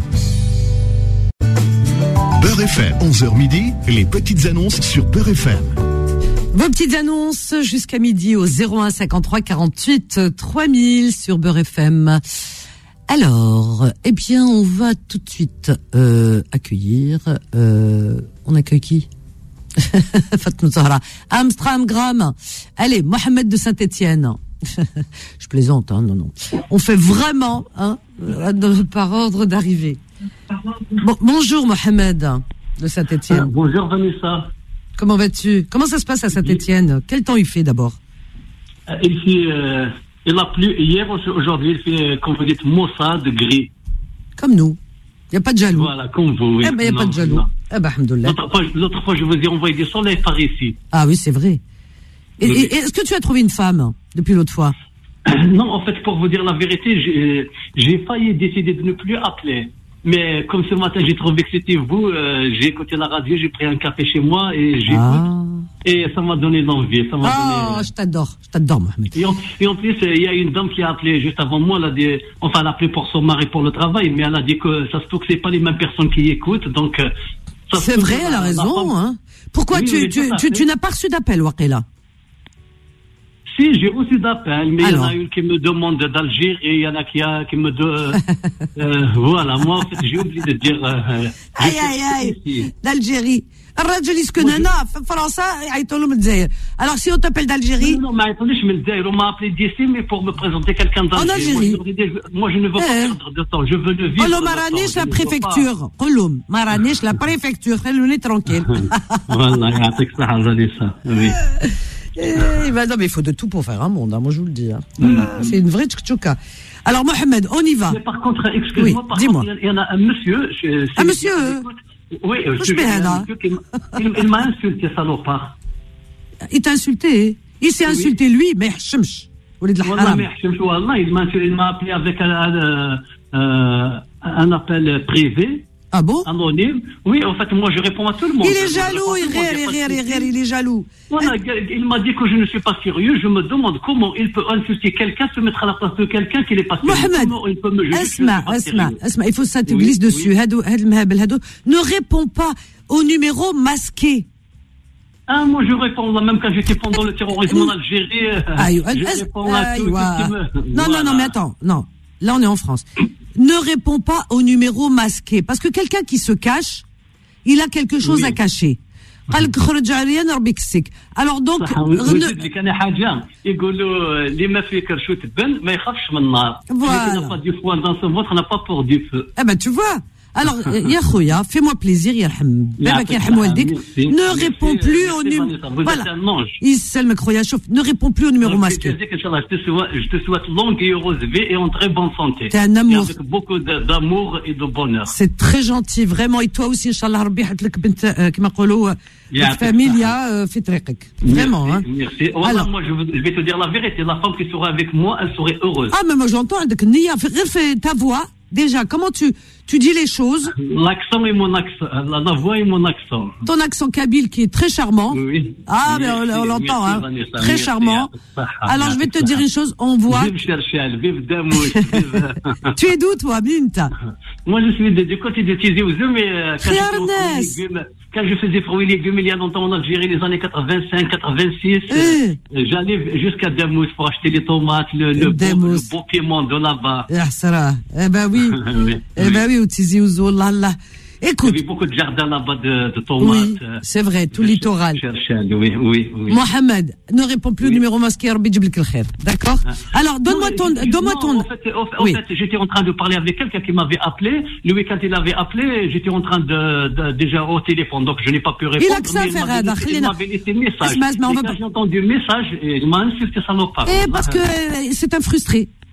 [SPEAKER 1] Beurre F M, onze heures midi, les petites annonces sur Beurre F M.
[SPEAKER 2] Vos petites annonces jusqu'à midi au zéro un cinquante-trois quarante-huit trois mille sur Beurre F M. Alors, eh bien, on va tout de suite euh, accueillir... Euh, on accueille qui? Fatma Zahra. Amstramgram. Allez, Mohamed de Saint-Étienne. Je plaisante, hein, non, non. On fait vraiment, hein, par ordre d'arrivée. Bon, bonjour Mohamed de Saint-Étienne.
[SPEAKER 8] Euh, bonjour Vanessa.
[SPEAKER 2] Comment vas-tu? Comment ça se passe à Saint-Étienne? Quel temps il fait d'abord?
[SPEAKER 8] euh, Il fait, euh, il a plu hier, aujourd'hui il fait, comme vous dites, maussade, gris.
[SPEAKER 2] Comme nous. Il n'y a pas de jaloux.
[SPEAKER 8] Voilà, comme vous, oui.
[SPEAKER 2] Eh ben, il n'y a pas de jaloux.
[SPEAKER 8] Non.
[SPEAKER 2] Eh ben, alhamdoulilah.
[SPEAKER 8] L'autre fois, l'autre fois, je vous ai envoyé des soleils par ici.
[SPEAKER 2] Ah oui, c'est vrai. Et,
[SPEAKER 8] Oui.
[SPEAKER 2] et est-ce que tu as trouvé une femme depuis l'autre fois?
[SPEAKER 8] Non, en fait, pour vous dire la vérité, j'ai, j'ai failli décider de ne plus appeler. Mais comme ce matin, j'ai trouvé que c'était vous, euh, j'ai écouté la radio, j'ai pris un café chez moi et j'écoute.
[SPEAKER 2] Ah.
[SPEAKER 8] Et ça m'a donné l'envie. Ça m'a
[SPEAKER 2] Oh,
[SPEAKER 8] donné...
[SPEAKER 2] je t'adore. Je t'adore, Mohamed.
[SPEAKER 8] Et en, et en plus, il y a une dame qui a appelé juste avant moi. Elle a dit, enfin, elle a appelé pour son mari pour le travail, mais elle a dit que ça se trouve que c'est pas les mêmes personnes qui écoutent. Donc, euh, ça se
[SPEAKER 2] C'est
[SPEAKER 8] trouve
[SPEAKER 2] vrai,
[SPEAKER 8] que
[SPEAKER 2] elle a
[SPEAKER 8] la- la
[SPEAKER 2] raison.
[SPEAKER 8] femme-
[SPEAKER 2] Hein. Pourquoi
[SPEAKER 8] Oui,
[SPEAKER 2] tu,
[SPEAKER 8] oui,
[SPEAKER 2] tu,
[SPEAKER 8] tout à
[SPEAKER 2] tu,
[SPEAKER 8] fait.
[SPEAKER 2] tu n'as pas reçu d'appel, Waqila?
[SPEAKER 8] Si, j'ai reçu d'appels, mais il y en
[SPEAKER 2] Alors.
[SPEAKER 8] a une qui me demande d'Algérie et il y en a qui, a, qui me de, euh, voilà, moi, en fait, j'ai oublié de dire. Euh,
[SPEAKER 2] Aïe, aïe, aïe. D'Algérie. الراجل يسكن هنا في فرنسا يعيطوا له من الجزائر. Alors si on t'appelle d'Algérie.
[SPEAKER 8] Non, mais attendez, je me le dis, on m'a appelé d'ici, mais pour me présenter quelqu'un d'Algérie.
[SPEAKER 2] En Algérie.
[SPEAKER 8] Moi, je, moi, je ne veux pas
[SPEAKER 2] Eh.
[SPEAKER 8] perdre de temps, je veux le vivre.
[SPEAKER 2] قول له
[SPEAKER 8] le
[SPEAKER 2] ما
[SPEAKER 8] temps,
[SPEAKER 2] رانيش
[SPEAKER 8] je
[SPEAKER 2] لا
[SPEAKER 8] ne veux pas-
[SPEAKER 2] بريفكتور. قول لهم ما رانيش لا بريفكتور. خلوني ترونكيل.
[SPEAKER 8] Voilà, يعطيك الصحة Vanessa. Oui.
[SPEAKER 2] Eh ben non, mais il faut de tout pour faire un monde, hein, moi je vous le dis. Hein. C'est une vraie tchouka. Alors Mohamed, on y va.
[SPEAKER 8] Mais par contre, excuse-moi,
[SPEAKER 2] Oui,
[SPEAKER 8] par
[SPEAKER 2] dis-moi.
[SPEAKER 8] contre, il y en a un monsieur. je-
[SPEAKER 2] Un
[SPEAKER 8] c'est-
[SPEAKER 2] monsieur, euh,
[SPEAKER 8] Oui, euh,
[SPEAKER 2] Touche
[SPEAKER 8] je-
[SPEAKER 2] bien,
[SPEAKER 8] un
[SPEAKER 2] là.
[SPEAKER 8] monsieur qui m'a- il, il m'a insulté, salopard.
[SPEAKER 2] Il t'a insulté. Il s'est
[SPEAKER 8] Oui.
[SPEAKER 2] insulté lui, mais hchemch. ولد
[SPEAKER 8] Wallah,
[SPEAKER 2] الحرام.
[SPEAKER 8] mais je me suis- Wallah, il m'a il m'a appelé avec un, un, euh, un appel privé,
[SPEAKER 2] Ah bon?
[SPEAKER 8] anonyme. Oui, en fait, moi, je réponds à tout le monde.
[SPEAKER 2] Il est
[SPEAKER 8] Moi, je
[SPEAKER 2] jaloux,
[SPEAKER 8] réponds à
[SPEAKER 2] il
[SPEAKER 8] tout le monde,
[SPEAKER 2] rire,
[SPEAKER 8] y a
[SPEAKER 2] il
[SPEAKER 8] pas de
[SPEAKER 2] rire, il
[SPEAKER 8] souci.
[SPEAKER 2] rire, il est jaloux.
[SPEAKER 8] Voilà, il m'a dit que je ne suis pas sérieux. Je me demande comment il peut insulter quelqu'un, se mettre à la place de quelqu'un qui n'est pas sérieux.
[SPEAKER 2] Mohamed,
[SPEAKER 8] Comment il peut me juger que je ne
[SPEAKER 2] اسمع
[SPEAKER 8] suis pas
[SPEAKER 2] اسمع
[SPEAKER 8] sérieux.
[SPEAKER 2] اسمع, il faut que ça te
[SPEAKER 8] Oui,
[SPEAKER 2] glisse
[SPEAKER 8] oui.
[SPEAKER 2] dessus. هادو هاد المهابل هادو. Ne réponds pas au numéro masqué.
[SPEAKER 8] Ah, moi, je réponds là, même quand j'étais pendant le terrorisme en Algérie. euh,
[SPEAKER 2] Aïe,
[SPEAKER 8] je
[SPEAKER 2] est-ce-
[SPEAKER 8] réponds à tout, tout
[SPEAKER 2] aïe,
[SPEAKER 8] ce qui me...
[SPEAKER 2] Non, non, non, mais attends, non. Là, on est en France. Ne réponds pas au numéro masqué. Parce que quelqu'un qui se cache, il a quelque chose
[SPEAKER 8] Oui.
[SPEAKER 2] à cacher. قال لك خرج عليا نربي كسك. Alors donc,
[SPEAKER 8] صح
[SPEAKER 2] ne-
[SPEAKER 8] وزيد لك انا حاجه يقولوا اللي ما فيه كرشو تبان ما يخافش من النار.
[SPEAKER 2] Voilà.
[SPEAKER 8] On n'a pas du feu dans ce ventre, on n'a pas peur du feu.
[SPEAKER 2] eh ben tu vois. Alors, ya khoya, fais-moi plaisir, yarham. Babak yarham waldik.
[SPEAKER 8] Merci.
[SPEAKER 2] Ne
[SPEAKER 8] Merci,
[SPEAKER 2] réponds plus
[SPEAKER 8] merci,
[SPEAKER 2] au numéro.
[SPEAKER 8] Vanessa. Vous êtes
[SPEAKER 2] Voilà.
[SPEAKER 8] un ange.
[SPEAKER 2] Isselmek khoya, chouf, ne réponds plus au numéro
[SPEAKER 8] Alors,
[SPEAKER 2] masqué.
[SPEAKER 8] je te dis qu'Inch'Allah, je te souhaite- je te souhaite longue et heureuse vie et en très bonne santé.
[SPEAKER 2] T'es un amour.
[SPEAKER 8] Et avec beaucoup de- d'amour et de bonheur.
[SPEAKER 2] C'est très gentil, vraiment. Et toi aussi, Inch'Allah, Rabbi يحط بنت آه، كما نقولوا آه،
[SPEAKER 8] يعطيك
[SPEAKER 2] فاميليا آه، في طريقك. Vraiment, hein.
[SPEAKER 8] Merci. merci. Voilà,
[SPEAKER 2] Alors.
[SPEAKER 8] moi, je, veux- je vais te dire la vérité. La femme qui sera avec moi, elle serait heureuse.
[SPEAKER 2] Ah, mais moi j'entends, عندك النية. غير في ta voix. Déjà, comment tu, tu dis les choses?
[SPEAKER 8] L'accent et mon accent. La, la voix et mon accent.
[SPEAKER 2] Ton accent kabyle qui est très charmant.
[SPEAKER 8] Oui.
[SPEAKER 2] Ah, mais on,
[SPEAKER 8] Merci,
[SPEAKER 2] on l'entend,
[SPEAKER 8] merci,
[SPEAKER 2] hein.
[SPEAKER 8] Vanessa,
[SPEAKER 2] Très
[SPEAKER 8] merci.
[SPEAKER 2] charmant. Alors, je vais te dire une chose, on voit.
[SPEAKER 8] Vive Cherchel, vive Damouche, vive...
[SPEAKER 2] Tu es d'où, toi, Minta?
[SPEAKER 8] Moi, je suis de- du côté de Tizi Ouzou, mais euh, quand,
[SPEAKER 2] Frère
[SPEAKER 8] j'étais en fruits et
[SPEAKER 2] Ness.
[SPEAKER 8] légumes- quand je faisais fruits et légumes il y a longtemps en Algérie, les années quatre-vingt-cinq, quatre-vingt-six,
[SPEAKER 2] Eh.
[SPEAKER 8] euh, j'allais jusqu'à Damouche pour acheter les tomates, le, le, beau,
[SPEAKER 2] Damouche.
[SPEAKER 8] le beau piment de là-bas.
[SPEAKER 2] Ah, Sarah. Eh ben oui.
[SPEAKER 8] Oui,
[SPEAKER 2] Eh
[SPEAKER 8] oui.
[SPEAKER 2] ben oui, au Tizi Ouzou, là, là.
[SPEAKER 8] Il y
[SPEAKER 2] Écoute.
[SPEAKER 8] avait beaucoup de jardins là-bas de, de tomates.
[SPEAKER 2] Oui,
[SPEAKER 8] euh,
[SPEAKER 2] c'est vrai, tout
[SPEAKER 8] je-
[SPEAKER 2] littoral.
[SPEAKER 8] Cherchel, oui, oui, oui.
[SPEAKER 2] Mohamed, ne réponds plus au
[SPEAKER 8] Oui.
[SPEAKER 2] numéro masqué, Rabbi Djibril Khair. D'accord? Alors, donne-moi
[SPEAKER 8] Non,
[SPEAKER 2] ton,
[SPEAKER 8] mais-
[SPEAKER 2] donne-moi
[SPEAKER 8] non,
[SPEAKER 2] ton.
[SPEAKER 8] En fait, en fait, en
[SPEAKER 2] Oui.
[SPEAKER 8] fait, j'étais en train de parler avec quelqu'un qui m'avait appelé. Lui, quand il avait appelé, j'étais en train de, de déjà au téléphone, donc je n'ai pas pu répondre.
[SPEAKER 2] Il a que ça à
[SPEAKER 8] mais
[SPEAKER 2] faire,
[SPEAKER 8] m'avait
[SPEAKER 2] Ada,
[SPEAKER 8] laissé-
[SPEAKER 2] Khalina.
[SPEAKER 8] Il m'avait laissé un message.
[SPEAKER 2] Asma, Asma, on
[SPEAKER 8] Et
[SPEAKER 2] va
[SPEAKER 8] quand
[SPEAKER 2] pas-
[SPEAKER 8] j'ai entendu le message, il m'a insulté salopard.
[SPEAKER 2] Eh, parce que euh, c'est un frustré.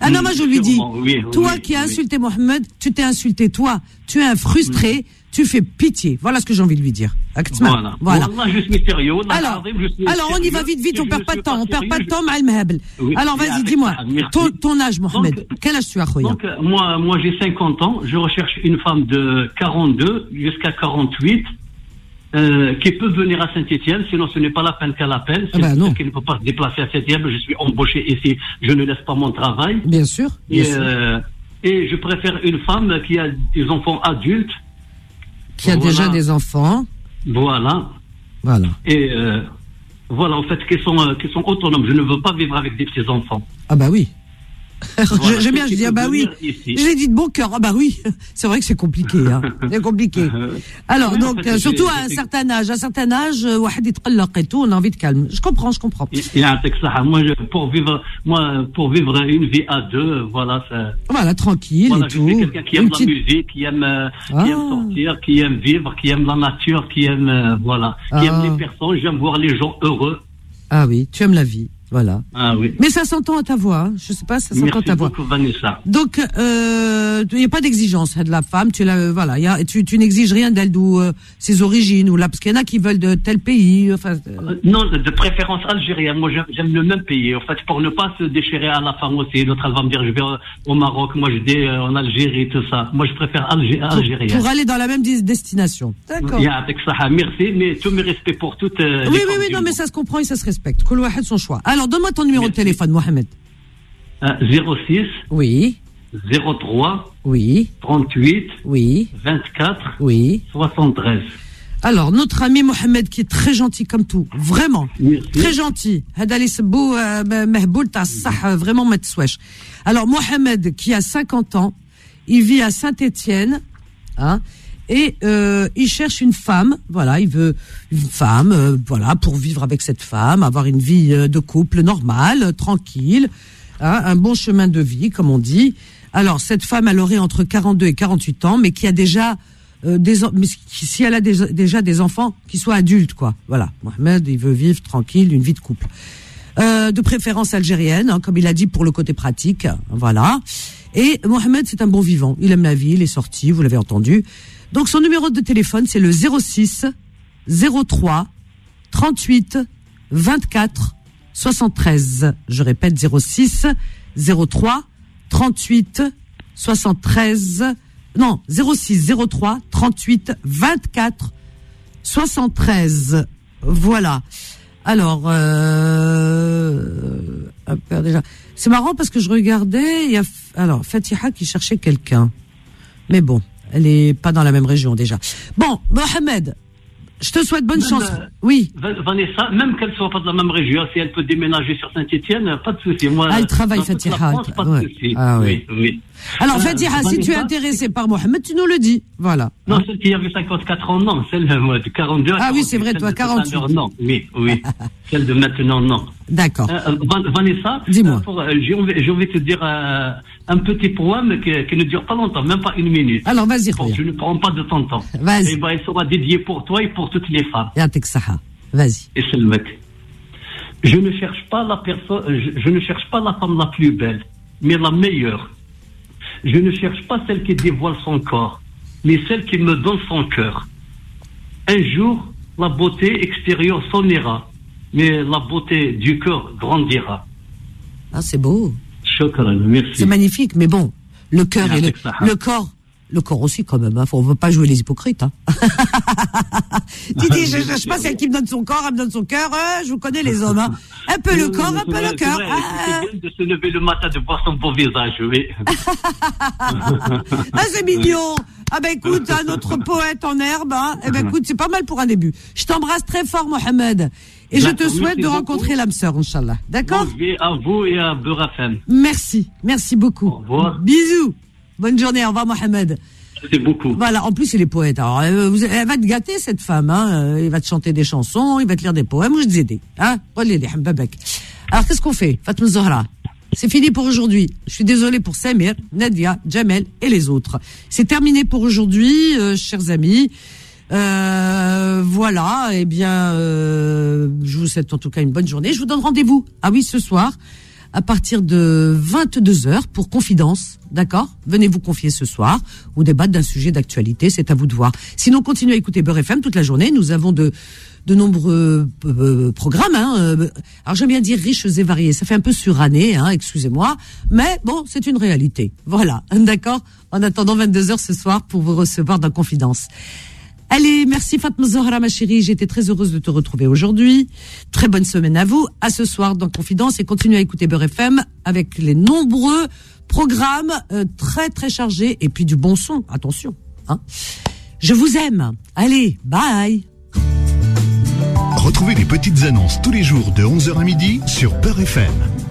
[SPEAKER 2] Ah non, moi je lui dis,
[SPEAKER 8] oui,
[SPEAKER 2] toi
[SPEAKER 8] oui,
[SPEAKER 2] qui as
[SPEAKER 8] oui.
[SPEAKER 2] insulté Mohamed, tu t'es insulté toi, tu es un frustré, oui. tu fais pitié. Voilà ce que j'ai envie de lui dire.
[SPEAKER 8] Voilà. voilà. Wallah, je suis sérieux.
[SPEAKER 2] Alors, je suis alors sérieux. On y va vite, vite, on perd pas de temps, on perd pas de temps, Maël Mehbel. Oui, alors vas-y, dis-moi, ton, ton âge, Mohamed, donc, quel âge tu as, Khoya?
[SPEAKER 8] Donc, moi, moi j'ai cinquante ans, je recherche une femme de quarante-deux jusqu'à quarante-huit. Euh, qui peut venir à Saint-Étienne, sinon ce n'est pas la peine qu'elle appelle. C'est ah ben qui ne peut pas se déplacer à Saint-Étienne. Je suis embauché ici, je ne laisse pas mon travail.
[SPEAKER 2] Bien sûr. Bien
[SPEAKER 8] et,
[SPEAKER 2] sûr.
[SPEAKER 8] Euh, et je préfère une femme qui a des enfants adultes.
[SPEAKER 2] Qui a voilà. déjà des enfants.
[SPEAKER 8] Voilà.
[SPEAKER 2] Voilà.
[SPEAKER 8] Et euh, voilà, en fait, qui sont, euh, qui sont autonomes. Je ne veux pas vivre avec des petits enfants.
[SPEAKER 2] Ah bah oui. Voilà, J'aime bien, je dis, ah bah oui, ici. Je l'ai dit de bon cœur, ah bah oui, c'est vrai que c'est compliqué, hein. C'est compliqué. Alors, oui, donc, en fait, surtout à un certain âge, à un certain âge, et tout, on a envie de calme. Je comprends, je comprends.
[SPEAKER 8] Il y a un texte, moi, pour vivre, moi, pour vivre une vie à deux, voilà, ça.
[SPEAKER 2] Voilà, tranquille, voilà, et
[SPEAKER 8] je
[SPEAKER 2] tout.
[SPEAKER 8] suis quelqu'un qui aime petite... la musique, qui aime, ah. qui aime sortir, qui aime vivre, qui aime la nature, qui aime, euh, voilà, qui ah. aime les personnes, j'aime voir les gens heureux.
[SPEAKER 2] Ah oui, tu aimes la vie. Voilà.
[SPEAKER 8] Ah oui.
[SPEAKER 2] Mais ça s'entend à ta voix. Hein. Je sais pas, ça s'entend à ta voix.
[SPEAKER 8] Merci beaucoup, Vanessa.
[SPEAKER 2] Donc, il euh, n'y a pas d'exigence de la femme. Tu la, voilà, y a, tu, tu n'exiges rien d'elle, d'où euh, ses origines ou là, parce qu'il y en a qui veulent de tel pays. Enfin.
[SPEAKER 8] Euh... Non, de préférence algérienne. Moi, j'aime, j'aime le même pays. En fait, pour ne pas se déchirer à la femme aussi. L'autre, elle va me dire, je vais au Maroc. Moi, je vais en Algérie, tout ça. Moi, je préfère Algé- algérienne.
[SPEAKER 2] Pour, pour aller dans la même destination. D'accord.
[SPEAKER 8] Il y a avec ça. Merci, mais tous mes respects pour toutes. Euh,
[SPEAKER 2] oui, oui, oui, non, mais ça se comprend et ça se respecte. Kol wahed son choix. Alors, donne-moi ton numéro Merci. de téléphone, Mohamed.
[SPEAKER 8] Euh, zéro six.
[SPEAKER 2] Oui.
[SPEAKER 8] zéro trois.
[SPEAKER 2] Oui.
[SPEAKER 8] trente-huit.
[SPEAKER 2] Oui.
[SPEAKER 8] vingt-quatre.
[SPEAKER 2] Oui.
[SPEAKER 8] soixante-treize.
[SPEAKER 2] Alors, notre ami Mohamed, qui est très gentil comme tout, vraiment,
[SPEAKER 8] Merci.
[SPEAKER 2] très gentil. Vraiment, alors, Mohamed, qui a cinquante ans, il vit à Saint-Étienne, hein, et euh, il cherche une femme, voilà, il veut une femme, euh, voilà, pour vivre avec cette femme, avoir une vie euh, de couple normale, euh, tranquille, hein, un bon chemin de vie, comme on dit. Alors, cette femme, elle aurait entre quarante-deux et quarante-huit ans, mais qui a déjà euh, des, mais si elle a des, déjà des enfants qui soient adultes, quoi. Voilà, Mohamed, il veut vivre tranquille, une vie de couple, euh, de préférence algérienne, hein, comme il a dit pour le côté pratique, voilà. Et Mohamed, c'est un bon vivant, il aime la vie, il est sorti, vous l'avez entendu. Donc son numéro de téléphone, c'est le zéro six zéro trois trente-huit vingt-quatre soixante-treize. Je répète, zéro six zéro trois trente-huit soixante-treize. Non, zéro six zéro trois trente-huit vingt-quatre soixante-treize. Voilà. Alors, euh, déjà, c'est marrant parce que je regardais, il y a, alors, Fatiha qui cherchait quelqu'un. Mais bon. Elle est pas dans la même région déjà. Bon, Mohamed, je te souhaite bonne
[SPEAKER 8] même,
[SPEAKER 2] chance.
[SPEAKER 8] Euh,
[SPEAKER 2] oui.
[SPEAKER 8] Vanessa, même qu'elle soit pas de la même région, si elle peut déménager sur Saint-Étienne, pas de souci. Moi,
[SPEAKER 2] ah, elle travaille Fatiha.
[SPEAKER 8] Pas de souci.
[SPEAKER 2] Ah, oui.
[SPEAKER 8] oui, oui.
[SPEAKER 2] Alors,
[SPEAKER 8] euh,
[SPEAKER 2] Fatiha, si tu es intéressé par Mohamed, tu nous le dis. Voilà.
[SPEAKER 8] Non, celle qui avait cinquante-quatre ans, non. Celle de quarante-deux à
[SPEAKER 2] Ah oui, c'est vrai, toi, quarante-huit.
[SPEAKER 8] Non, oui, oui. Celle de maintenant, non.
[SPEAKER 2] D'accord.
[SPEAKER 8] Euh, Vanessa,
[SPEAKER 2] dis-moi.
[SPEAKER 8] Euh, pour, euh, j'ai, envie, j'ai envie de te dire euh, un petit poème qui, qui ne dure pas longtemps, même pas une minute.
[SPEAKER 2] Alors, vas-y,
[SPEAKER 8] bon, je ne prends pas de ton temps.
[SPEAKER 2] Vas-y.
[SPEAKER 8] Et ben, il sera dédié pour toi et pour toutes les femmes.
[SPEAKER 2] Yatek Saha. Vas-y.
[SPEAKER 8] Et c'est le mec. Je ne cherche pas la personne, je, je ne cherche pas la femme la plus belle, mais la meilleure. Je ne cherche pas celle qui dévoile son corps, mais celle qui me donne son cœur. Un jour, la beauté extérieure s'enira, mais la beauté du cœur grandira.
[SPEAKER 2] Ah, c'est beau.
[SPEAKER 8] Shukran, merci.
[SPEAKER 2] C'est magnifique, mais bon, le cœur et le, le corps, le corps aussi quand même, hein. Faut, on veut pas jouer les hypocrites, hein. Tu dis, je cherche pas celle qui me donne son corps, elle me donne son cœur, euh, je vous connais les hommes, hein. Un peu le corps, un peu le cœur.
[SPEAKER 8] C'est bien de se lever le matin, de voir son beau visage, oui.
[SPEAKER 2] Ah, c'est mignon. Ah ben écoute, un autre poète en herbe, hein. Eh ben écoute, c'est pas mal pour un début. Je t'embrasse très fort, Mohamed. Et je te souhaite de rencontrer l'âme sœur, Inch'Allah. D'accord?
[SPEAKER 8] À vous et à Beurre F M.
[SPEAKER 2] Merci. Merci beaucoup.
[SPEAKER 8] Au revoir.
[SPEAKER 2] Bisous. Bonne journée. Au revoir, Mohamed.
[SPEAKER 8] C'est beaucoup.
[SPEAKER 2] Voilà. En plus, il est poète. Alors, euh, vous, elle va te gâter, cette femme, hein. Il va te chanter des chansons, il va te lire des poèmes. Je te aider, hein. Alors, qu'est-ce qu'on fait? Fatma Zahra. C'est fini pour aujourd'hui. Je suis désolée pour Samir, Nadia, Jamel et les autres. C'est terminé pour aujourd'hui, euh, chers amis. Euh, voilà, eh bien, euh, je vous souhaite en tout cas une bonne journée. Je vous donne rendez-vous, ah oui, ce soir, à partir de vingt-deux heures pour Confidence, d'accord ? Venez vous confier ce soir ou débattre d'un sujet d'actualité, c'est à vous de voir. Sinon, continuez à écouter Beurre F M toute la journée. Nous avons de de nombreux euh, programmes. Hein, euh, alors j'aime bien dire riches et variés. Ça fait un peu suranné, hein, excusez-moi, mais bon, c'est une réalité. Voilà, d'accord ? En attendant vingt-deux heures ce soir pour vous recevoir dans Confidence. Allez, merci Fatma Zahra, ma chérie. J'étais très heureuse de te retrouver aujourd'hui. Très bonne semaine à vous. À ce soir dans Confidence et continuez à écouter Beurre F M avec les nombreux programmes euh, très très chargés et puis du bon son. Attention, hein. Je vous aime. Allez, bye.
[SPEAKER 1] Retrouvez les petites annonces tous les jours de onze heures à midi sur Beurre F M.